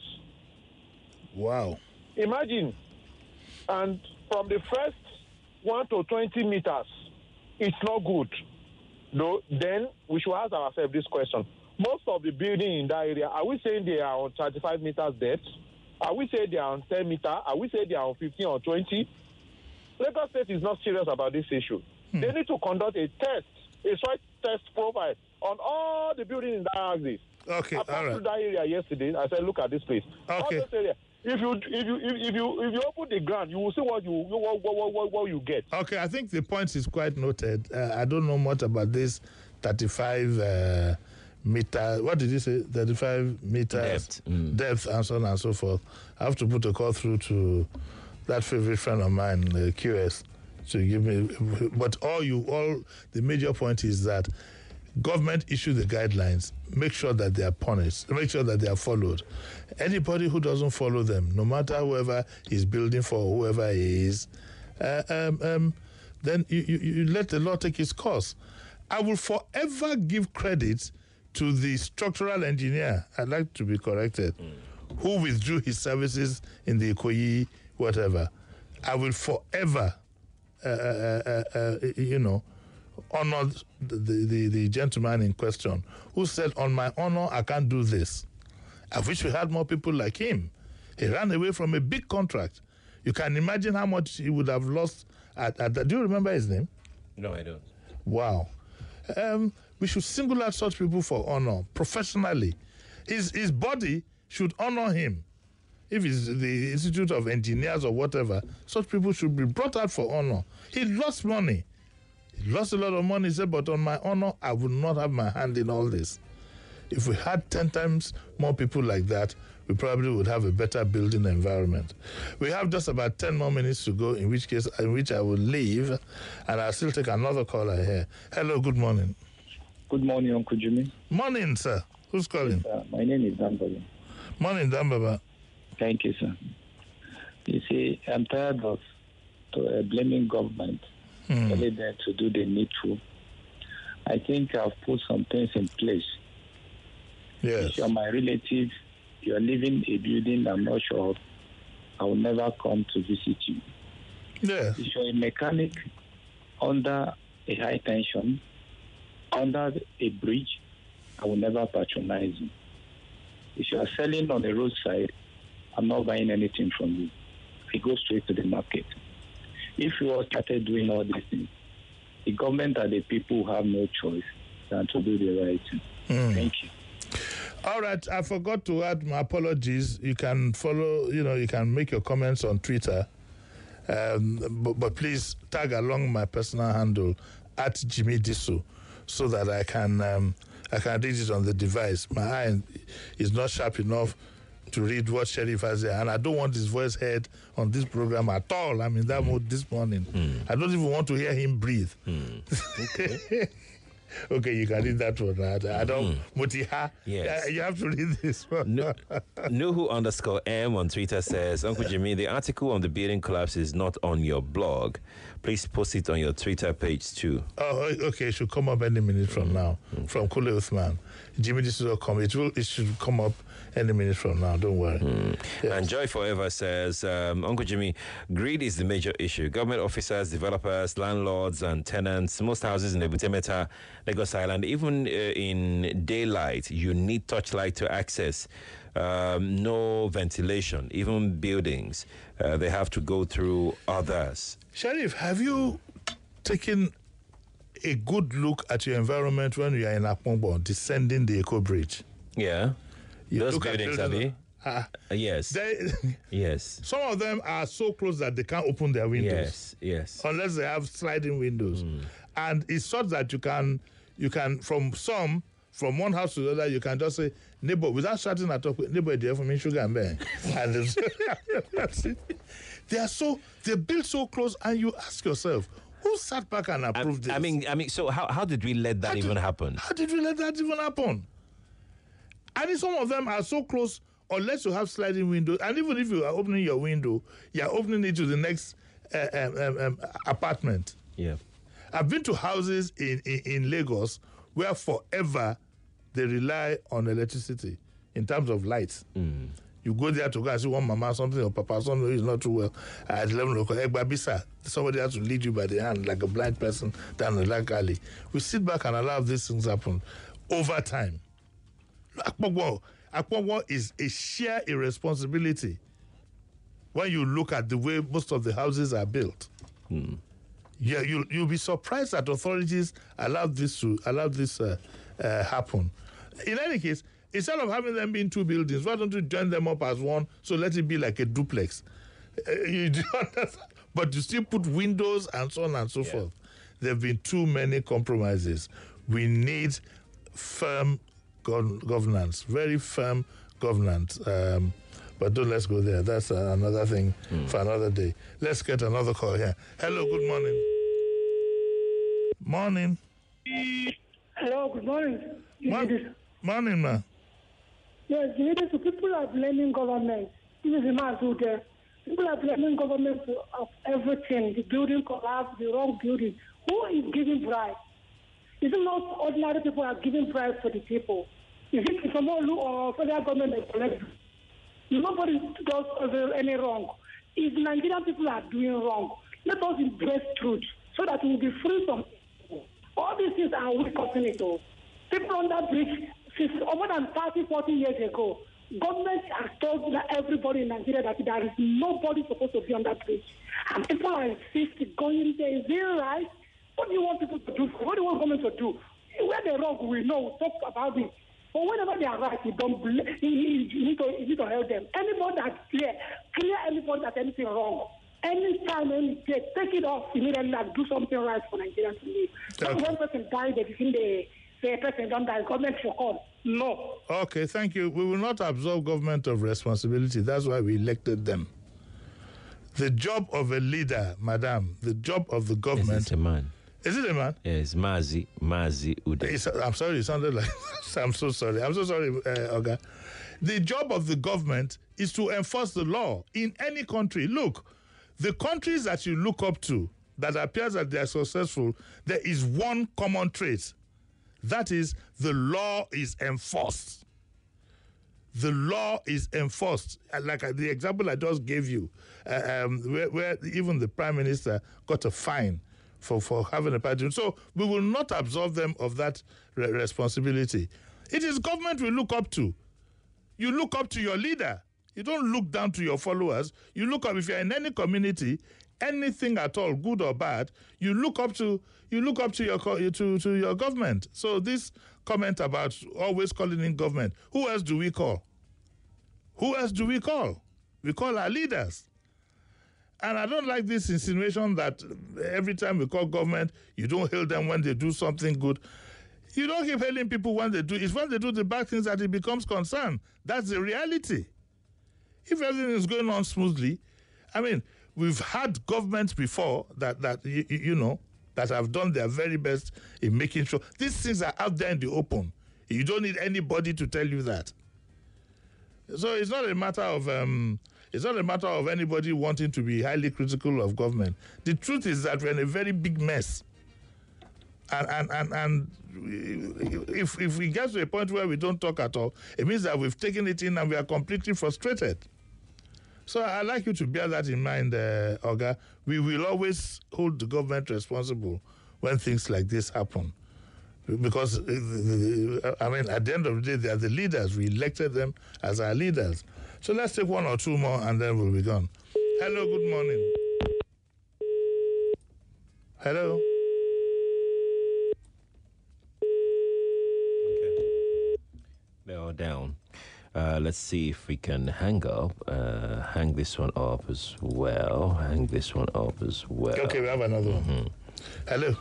[SPEAKER 12] Wow.
[SPEAKER 20] Imagine. And from the first one to twenty meters, it's not good. No, then we should ask ourselves this question. Most of the buildings in that area, are we saying they are on thirty-five meters depth? Are we saying they are on ten meters? Are we saying they are on fifteen or twenty? Lagos State is not serious about this issue. Hmm. They need to conduct a test, a soil test profile on all the buildings in that axis.
[SPEAKER 12] Okay,
[SPEAKER 20] I passed
[SPEAKER 12] all right.
[SPEAKER 20] through that area yesterday. I said, look at this place.
[SPEAKER 12] Okay.
[SPEAKER 20] All those areas. if you if you if you if you open the ground, you will see what you what what what, what you get.
[SPEAKER 12] Okay, I think the point is quite noted. Uh, I don't know much about this thirty-five uh, meter. What did you say? thirty-five meters
[SPEAKER 4] depth, mm.
[SPEAKER 12] depth, and so on and so forth. I have to put a call through to that favorite friend of mine, uh, Q S, to give me. But all you all the major point is that government issue the guidelines, make sure that they are punished, make sure that they are followed. Anybody who doesn't follow them, no matter whoever is building for whoever he is, uh, um, um, then you, you, you let the law take its course. I will forever give credit to the structural engineer, I'd like to be corrected, mm. who withdrew his services in the Ikoyi, whatever. I will forever, uh, uh, uh, uh, you know, honor the, the, the gentleman in question who said, on my honor, I can't do this. I wish we had more people like him. He ran away from a big contract. You can imagine how much he would have lost at, at that. Do you remember his name?
[SPEAKER 4] No, I don't.
[SPEAKER 12] Wow. Um, we should single out such people for honor professionally. His, his body should honor him. If it's the Institute of Engineers or whatever, such people should be brought out for honor. He lost money. He lost a lot of money, he said, but on my honor, I would not have my hand in all this. If we had ten times more people like that, we probably would have a better building environment. We have just about ten more minutes to go, in which case, in which I will leave, and I'll still take another caller here. Hello, good morning.
[SPEAKER 21] Good morning, Uncle Jimmy.
[SPEAKER 12] Morning, sir. Who's calling?
[SPEAKER 21] Yes, my name is Dambaba.
[SPEAKER 12] Morning, Dambaba.
[SPEAKER 21] Thank you, sir. You see, I'm tired of uh, blaming government,
[SPEAKER 12] hmm.
[SPEAKER 21] telling them to do the needful. I think I've put some things in place.
[SPEAKER 12] Yes.
[SPEAKER 21] If you're my relative, you're living a building I'm not sure of, I will never come to visit you.
[SPEAKER 12] Yes.
[SPEAKER 21] If you're a mechanic under a high tension, under a bridge, I will never patronize you. If you are selling on the roadside, I'm not buying anything from you. I go straight to the market. If you all started doing all these things, the government and the people have no choice than to do the right thing.
[SPEAKER 12] Mm.
[SPEAKER 21] Thank you.
[SPEAKER 12] All right, I forgot to add my apologies. You can follow, you know, you can make your comments on Twitter, um, but, but please tag along my personal handle at Jimmy Disu, so that I can um, I can read it on the device. My eye is not sharp enough to read what Sheriff has there, and I don't want his voice heard on this program at all. I'm in that mm. mood this morning. Mm. I don't even want to hear him breathe. Mm. Okay. Okay, you can read that one. I, I don't. Mm. Mutiha.
[SPEAKER 4] Yes.
[SPEAKER 12] You have to read this one.
[SPEAKER 4] No, Nuhu underscore M on Twitter says, Uncle Jimmy, the article on the building collapse is not on your blog. Please post it on your Twitter page too.
[SPEAKER 12] Oh, okay. It should come up any minute from mm. now. Mm. From Kule Uthman. Jimmy, this will come. It will. It should come up any minute from now. Don't worry.
[SPEAKER 4] Mm.
[SPEAKER 12] Yes.
[SPEAKER 4] And Joy Forever says, um, Uncle Jimmy, greed is the major issue. Government officers, developers, landlords, and tenants. Most houses in Ebutemeta, Lagos Island, even uh, in daylight, you need torchlight to access. Um, no ventilation, even buildings, uh, they have to go through others.
[SPEAKER 12] Sheriff, have you taken a good look at your environment when you are in Akpongbo, descending the Eco Bridge?
[SPEAKER 4] Yeah.
[SPEAKER 12] You
[SPEAKER 4] Those buildings, are they?
[SPEAKER 12] Uh,
[SPEAKER 4] uh, yes.
[SPEAKER 12] They,
[SPEAKER 4] yes.
[SPEAKER 12] Some of them are so close that they can't open their windows.
[SPEAKER 4] Yes, yes.
[SPEAKER 12] Unless they have sliding windows. Mm. And it's such that you can, you can, from some, from one house to the other, you can just say, neighbor, without shouting at all, neighbor, do you have for me sugar and bear? And that's it. They are so, they're built so close, and you ask yourself, who sat back and approved
[SPEAKER 4] I,
[SPEAKER 12] this?
[SPEAKER 4] I mean, I mean, so how, how did we let that
[SPEAKER 12] how
[SPEAKER 4] even
[SPEAKER 12] did,
[SPEAKER 4] happen?
[SPEAKER 12] How did we let that even happen? And some of them are so close, unless you have sliding windows, and even if you are opening your window, you're opening it to the next uh, um, um, apartment.
[SPEAKER 4] Yeah.
[SPEAKER 12] I've been to houses in, in, in Lagos where forever they rely on electricity in terms of lights. Mm. You go there to go and see one mama, something, or papa, something is not too well. At eleven o'clock, Egbabisa, somebody has to lead you by the hand like a blind person down the dark alley. We sit back and allow these things happen over time. Akpogwo, Akpogwo is a sheer irresponsibility when you look at the way most of the houses are built.
[SPEAKER 4] Mm.
[SPEAKER 12] Yeah, you you'll be surprised that authorities allow this to allow this uh, uh, happen. In any case, Instead of having them be in two buildings, why don't you join them up as one? So let it be like a duplex. Uh, you do understand? But you still put windows and so on and so yeah. forth. There have been too many compromises. We need firm go- governance, very firm governance. Um, but don't let's go there. That's uh, another thing mm. for another day. Let's get another call here. Hello, good morning. Morning.
[SPEAKER 1] Hello, good morning.
[SPEAKER 12] Morning, morning, ma.
[SPEAKER 1] Yes, the people are blaming government. This is the man who there. People are blaming government of everything. The building collapse, the wrong building. Who is giving bribe? Is it not ordinary people are giving bribe for the people? Is it someone who or federal government that collects? Nobody does any wrong. If Nigerian people are doing wrong, let us embrace truth so that we will be free from it. All these things are we causing it all. People on that bridge, since more than thirty, forty years ago, government has told everybody in Nigeria that there is nobody supposed to be on that bridge. And people are insisting, going there, is it right? What do you want people to do? What do you want government to do? Where they're wrong, we know, we talk about it. But whenever they are right, you don't believe, you, you, need to, you need to help them. Anybody that's clear, clear anybody that's anything wrong. Anytime, any day, take it off immediately and do something right for Nigerians to live. Not one person died, they think the, the person don't die, government should come. No.
[SPEAKER 12] Okay, thank you. We will not absolve government of responsibility. That's why we elected them. The job of a leader, madam, the job of the government...
[SPEAKER 4] Is it a man?
[SPEAKER 12] Is it a man?
[SPEAKER 4] Yes, Mazi, Mazi Ude.
[SPEAKER 12] It's, I'm sorry, it sounded like... I'm so sorry. I'm so sorry, uh, Oga. The job of the government is to enforce the law in any country. Look, the countries that you look up to that appears that they are successful, there is one common trait. That is, the law is enforced. The law is enforced. Like the example I just gave you, uh, um, where, where even the Prime Minister got a fine for, for having a party. So we will not absolve them of that re- responsibility. It is government we look up to. You look up to your leader. You don't look down to your followers. You look up, if you're in any community, anything at all, good or bad, you look up to you look up to your to, to your government. So this comment about always calling in government, who else do we call? Who else do we call? We call our leaders. And I don't like this insinuation that every time we call government, you don't hail them when they do something good. You don't keep hailing people when they do. It's when they do the bad things that it becomes concern. That's the reality. If everything is going on smoothly, I mean, we've had governments before that, that you, you know, that have done their very best in making sure these things are out there in the open. You don't need anybody to tell you that. So it's not a matter of um, it's not a matter of anybody wanting to be highly critical of government. The truth is that we're in a very big mess. And and, and, and if if we get to a point where we don't talk at all, it means that we've taken it in and we are completely frustrated. So I'd like you to bear that in mind, uh, Oga. We will always hold the government responsible when things like this happen. Because, uh, I mean, at the end of the day, they are the leaders. We elected them as our leaders. So let's take one or two more and then we'll be gone. Hello, good morning. Hello.
[SPEAKER 4] Okay. They're all down. Uh, let's see if we can hang up, uh, hang this one up as well, hang this one up as well.
[SPEAKER 12] Okay, we have another
[SPEAKER 4] mm-hmm.
[SPEAKER 12] one. Hello.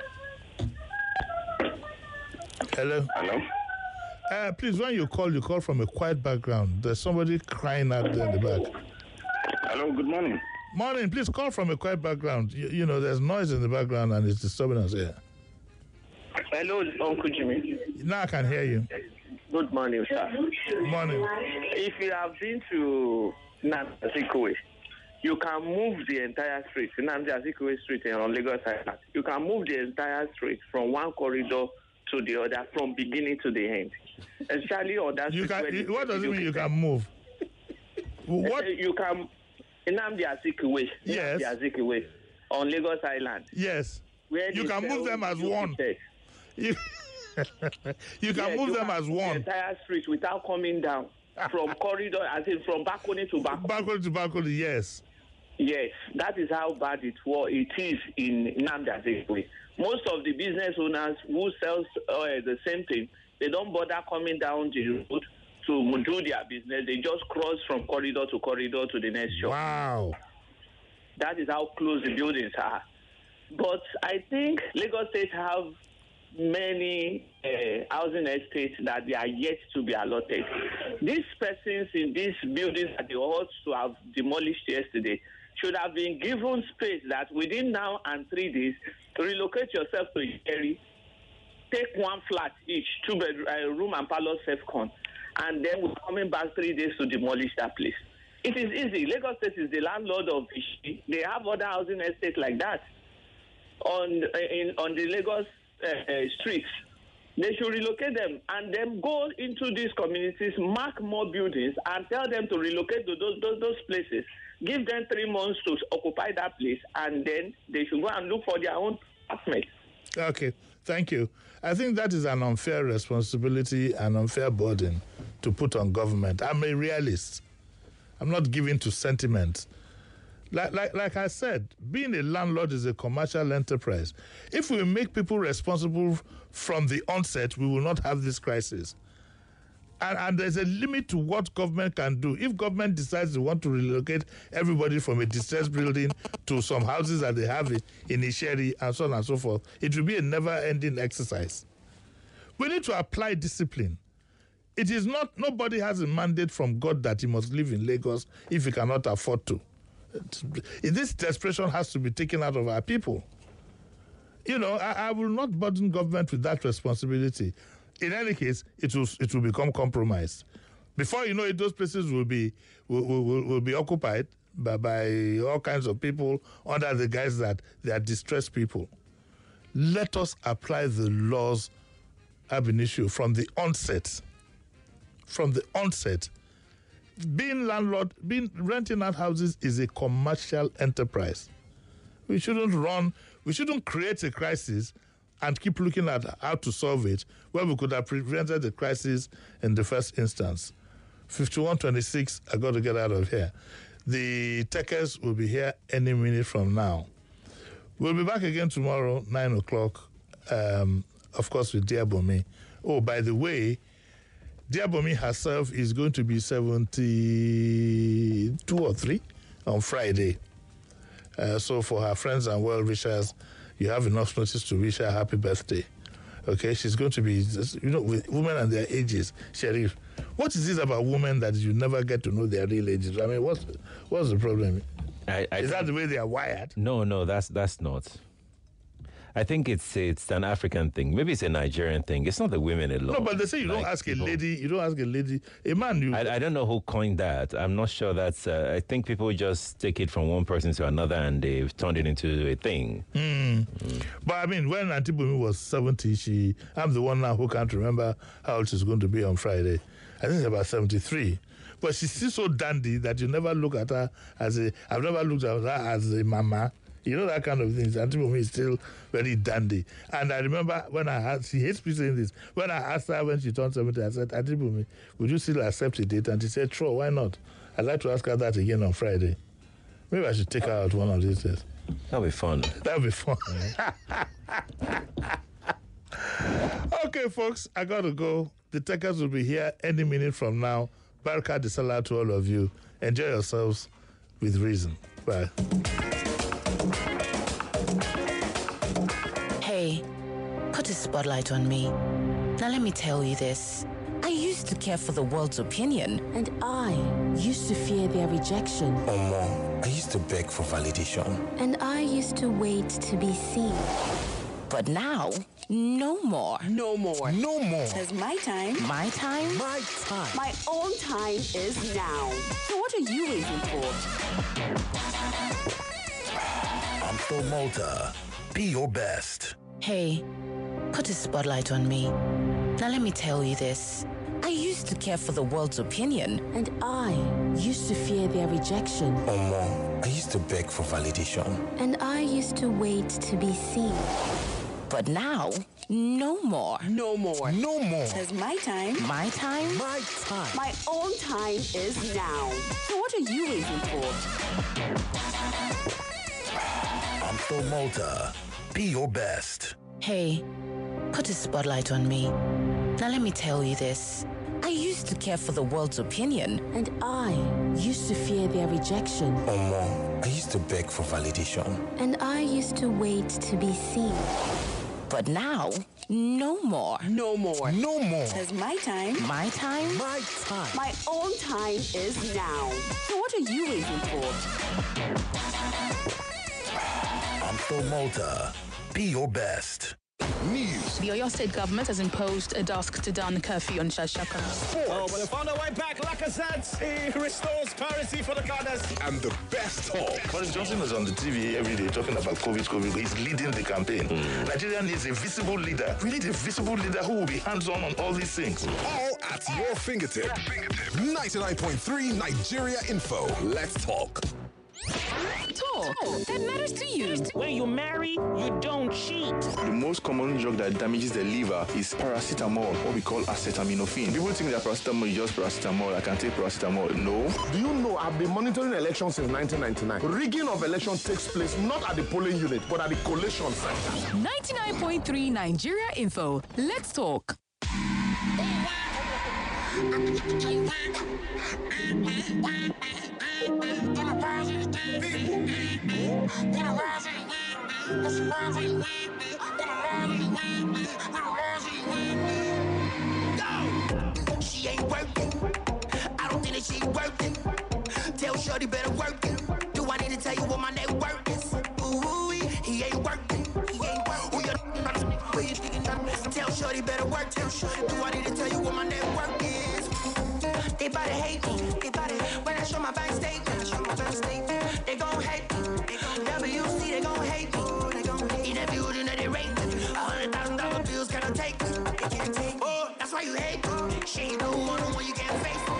[SPEAKER 12] Hello.
[SPEAKER 14] Hello.
[SPEAKER 12] Uh, please, when you call, you call from a quiet background. There's somebody crying out there in the back.
[SPEAKER 14] Hello, good morning.
[SPEAKER 12] Morning, please call from a quiet background. You, you know, there's noise in the background and it's disturbing us here.
[SPEAKER 13] Hello, Uncle Jimmy.
[SPEAKER 12] Now I can hear you.
[SPEAKER 13] Good morning, sir.
[SPEAKER 12] Morning.
[SPEAKER 13] If you have been to Nnamdi Azikiwe, you can move the entire street, Nnamdi Azikiwe Street on Lagos Island. You can move the entire street from one corridor to the other, from beginning to the end. Especially on that
[SPEAKER 12] you
[SPEAKER 13] street.
[SPEAKER 12] Can, you, what does it mean you can move? What?
[SPEAKER 13] You can, Nnamdi Azikiwe,
[SPEAKER 12] yes.
[SPEAKER 13] Nnamdi Azikiwe on Lagos Island.
[SPEAKER 12] Yes. Where you can move them as one. You, you can yeah, move you them can as one.
[SPEAKER 13] The entire street without coming down from corridor, as in from balcony to balcony.
[SPEAKER 12] Balcony to balcony, yes.
[SPEAKER 13] Yes, that is how bad it was. It is in Nnamdi Azikiwe. Most of the business owners who sell uh, the same thing
[SPEAKER 5] They don't bother coming down the road to do their business. They just cross from corridor to corridor to the next shop.
[SPEAKER 12] Wow.
[SPEAKER 5] That is how close the buildings are. But I think Lagos State have many uh, housing estates that they are yet to be allotted. These persons in these buildings that they ought to have demolished yesterday should have been given space that within now and three days, relocate yourself to Ijeri, take one flat each, two bedroom uh, room and parlor self-con, and then we're coming back three days to demolish that place. It is easy. Lagos State is the landlord of Ishi. They have other housing estates like that on in on the Lagos uh, uh, streets. They should relocate them and then go into these communities, mark more buildings, and tell them to relocate to those those, those places. Give them three months to occupy that place, and then they should go and look for their own apartment.
[SPEAKER 12] Okay, thank you. I think that is an unfair responsibility, an unfair burden to put on government. I'm a realist. I'm not given to sentiment. Like, like, like I said, being a landlord is a commercial enterprise. If we make people responsible from the onset, we will not have this crisis. And, and there's a limit to what government can do. If government decides they want to relocate everybody from a distressed building to some houses that they have in Isheri and so on and so forth, it will be a never-ending exercise. We need to apply discipline. It is not, nobody has a mandate from God that he must live in Lagos if he cannot afford to. This desperation has to be taken out of our people. You know, I, I will not burden government with that responsibility. In any case, it will it will become compromised. Before you know it, those places will be will, will, will be occupied by, by all kinds of people under the guise that they are distressed people. Let us apply the laws ab initio from the onset. From the onset, being landlord, being renting out houses is a commercial enterprise. We shouldn't run. We shouldn't create a crisis and keep looking at how to solve it, where we could have prevented the crisis in the first instance. fifty-one twenty-six, I got to get out of here. The techers will be here any minute from now. We'll be back again tomorrow, nine o'clock, um, of course, with Diabomi. Oh, by the way, Diabomi herself is going to be seventy-two or three on Friday. Uh, so for her friends and well-wishers, you have enough notice to wish her happy birthday. Okay, she's going to be, you know, with women and their ages. Sheriff, what is this about women that you never get to know their real ages? I mean, what's what's the problem?
[SPEAKER 4] I, I
[SPEAKER 12] is that the way they are wired?
[SPEAKER 4] No, no, that's that's not. I think it's it's an African thing. Maybe it's a Nigerian thing. It's not the women alone.
[SPEAKER 12] No, but they say you like don't ask people. a lady. You don't ask a lady. A man. You.
[SPEAKER 4] I, I don't know who coined that. I'm not sure that's. Uh, I think people just take it from one person to another, and they've turned it into a thing.
[SPEAKER 12] Mm. Mm. But I mean, when Auntie Bumi was seventy, she. I'm the one now who can't remember how old she's going to be on Friday. I think it's about seventy-three. But she's still so dandy that you never look at her as a. I've never looked at her as a mama. You know, that kind of thing. Auntie Bumi is still very dandy. And I remember when I asked, she hates me saying this, when I asked her when she turned seventy, I said, Auntie Bumi, would you still accept a date? And she said, sure, why not? I'd like to ask her that again on Friday. Maybe I should take her out one of these days.
[SPEAKER 4] That'll be fun.
[SPEAKER 12] That'll be fun. Okay, folks, I got to go. The Techers will be here any minute from now. Baraka de Salah to all of you. Enjoy yourselves with reason. Bye.
[SPEAKER 9] Hey, put a spotlight on me. Now let me tell you this. I used to care for the world's opinion. And I used to fear their rejection.
[SPEAKER 10] Oh, Mom, I used to beg for validation.
[SPEAKER 22] And I used to wait to be seen.
[SPEAKER 9] But now, no more.
[SPEAKER 11] No more.
[SPEAKER 10] No more.
[SPEAKER 22] Because my time.
[SPEAKER 9] My time?
[SPEAKER 10] My time.
[SPEAKER 22] My own time is now.
[SPEAKER 9] So what are you waiting for?
[SPEAKER 10] I'm Phil Malta. Be your best.
[SPEAKER 9] Hey, put a spotlight on me. Now let me tell you this. I used to care for the world's opinion.
[SPEAKER 22] And I used to fear their rejection.
[SPEAKER 10] Oh, Mom, I used to beg for validation.
[SPEAKER 22] And I used to wait to be seen.
[SPEAKER 9] But now, no more.
[SPEAKER 11] No more.
[SPEAKER 10] No more.
[SPEAKER 22] Because my time.
[SPEAKER 9] My time?
[SPEAKER 10] My time.
[SPEAKER 22] My own time is now.
[SPEAKER 9] So what are you waiting for?
[SPEAKER 10] I'm Phil Malta. Be your best.
[SPEAKER 9] Hey, put a spotlight on me. Now let me tell you this. I used to care for the world's opinion, and I used to fear their rejection.
[SPEAKER 10] Omo, I used to beg for validation.
[SPEAKER 22] And I used to wait to be seen.
[SPEAKER 9] But now, no more.
[SPEAKER 11] No more.
[SPEAKER 10] No more.
[SPEAKER 22] Because my time,
[SPEAKER 9] My time?
[SPEAKER 10] My time.
[SPEAKER 22] my own time is now. So what are you waiting for?
[SPEAKER 10] I'm Phil Malta. Be your best. News.
[SPEAKER 7] The Oyo State government has imposed a dusk-to-dawn curfew on Shashaka.
[SPEAKER 8] Oh, but they found a way back. Lacazette, he restores parity for the Gunners.
[SPEAKER 10] And the best talk.
[SPEAKER 12] Boris Johnson is on the T V every day talking about COVID, COVID. He's leading the campaign. Mm. Nigeria needs a visible leader. We need a visible leader who will be hands-on on all these things.
[SPEAKER 10] All at your fingertip. ninety-nine point three Nigeria Info. Let's talk.
[SPEAKER 7] Talk that matters to you.
[SPEAKER 6] When you marry, you don't cheat.
[SPEAKER 23] The most common drug that damages the liver is paracetamol, what we call acetaminophen. People think that paracetamol is just paracetamol. I can take paracetamol. No.
[SPEAKER 24] Do you know I've been monitoring elections since nineteen ninety-nine? Rigging of elections takes place not at the polling unit, but at the collation center.
[SPEAKER 3] ninety-nine point three Nigeria Info. Let's talk.
[SPEAKER 25] She ain't working. I don't think that she working. Tell Shorty better work it. Do I need to tell you what my net worth is? Ooh, he ain't working. He ain't working. Who you thinking? Tell Shorty better work. Tell Shorty. Do I need to tell you what my net worth is? They bout to hate me. They bout to when I show my bank statement. Show my bank statement. They gon' hate me. W C they gon' hate me. They gon' hate. In every building that they rate me. A hundred thousand dollar bills cannot take me. They can't take me. Oh, that's why you hate me. She ain't no one on one you can't face me.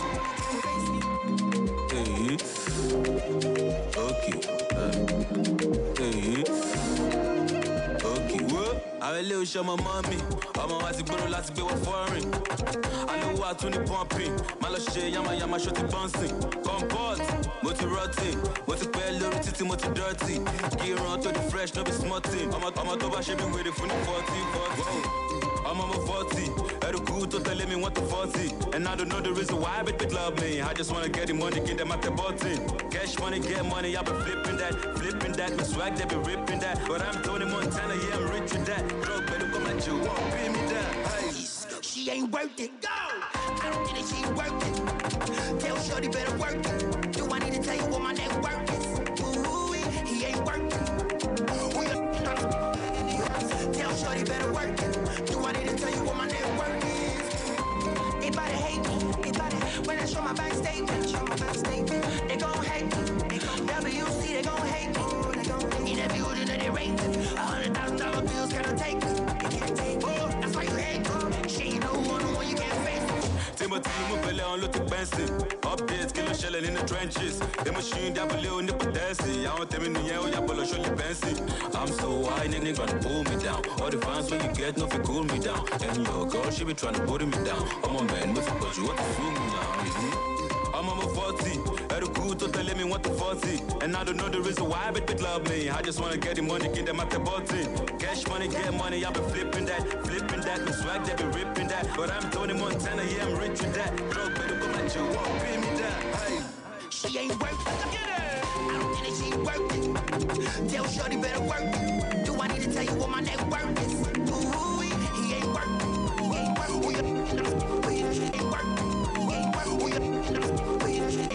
[SPEAKER 26] Hey, okay. Uh, hey, okay. What? I will show my mommy. I'm a white girl, let's be what foreign. I know what to the pumping. Malashe, yama yama shot bouncing. Comport, moti rotting. Moti pale, titi, moti dirty. Gear on to the fresh, no be smarting. I'm a I'm a toba she be waiting for the forty, forty. I'm on my forty. Every cool to tell me what to forty. And I don't know the reason why, but they love me. I just wanna get the money, get them at the button. Cash money, get money, I've been flipping that, flipping that. My swag, they be ripping that. But I'm Tony Montana, yeah, I'm rich in that. Drug better come at you, won't pay me that. Hey.
[SPEAKER 25] She ain't worth it. Go! I don't think that she worth it. Tell Shorty better work it. Do I need to tell you what my net worth is? Ooh, he ain't worth it. Who you tell Shorty better work it. Do I need to tell you what my net worth is? They bout to hate me. They bout to when I show my bank statement. Show my bank statement. They gon' hate me. They gon' W C. They gon' hate me. They gon' hate me. In every building that they rate me. A hundred thousand dollar bills cannot take me. They can't take me. Oh, that's why you hate me. She ain't no one on one you can't face me.
[SPEAKER 26] Timothy, move belly on look expensive. Updates, kill a shelling in the trenches. The machine, that will in the potency. I don't tell me, yeah, we have a show you fancy. I'm so high, nigga, gonna pull me down. All the fans when you get, nothing cool me down. And your girl, she be trying to put me down. I'm a man, but you want to fool me now. I'm on my forty. Every cool to tell me what to forty. And I don't know the reason why, but they love me. I just wanna get the money, get them at the button. Cash money, get money, I've been flipping that, flipping that. My swag, they be ripping that. But I'm Tony Montana, yeah, I'm rich in that. Drug better come at you, won't pay me that. Hey.
[SPEAKER 25] She ain't worth it. Get her. I don't think that she worth it. Tell Shorty better work it. Do I need to tell you what my net worth is?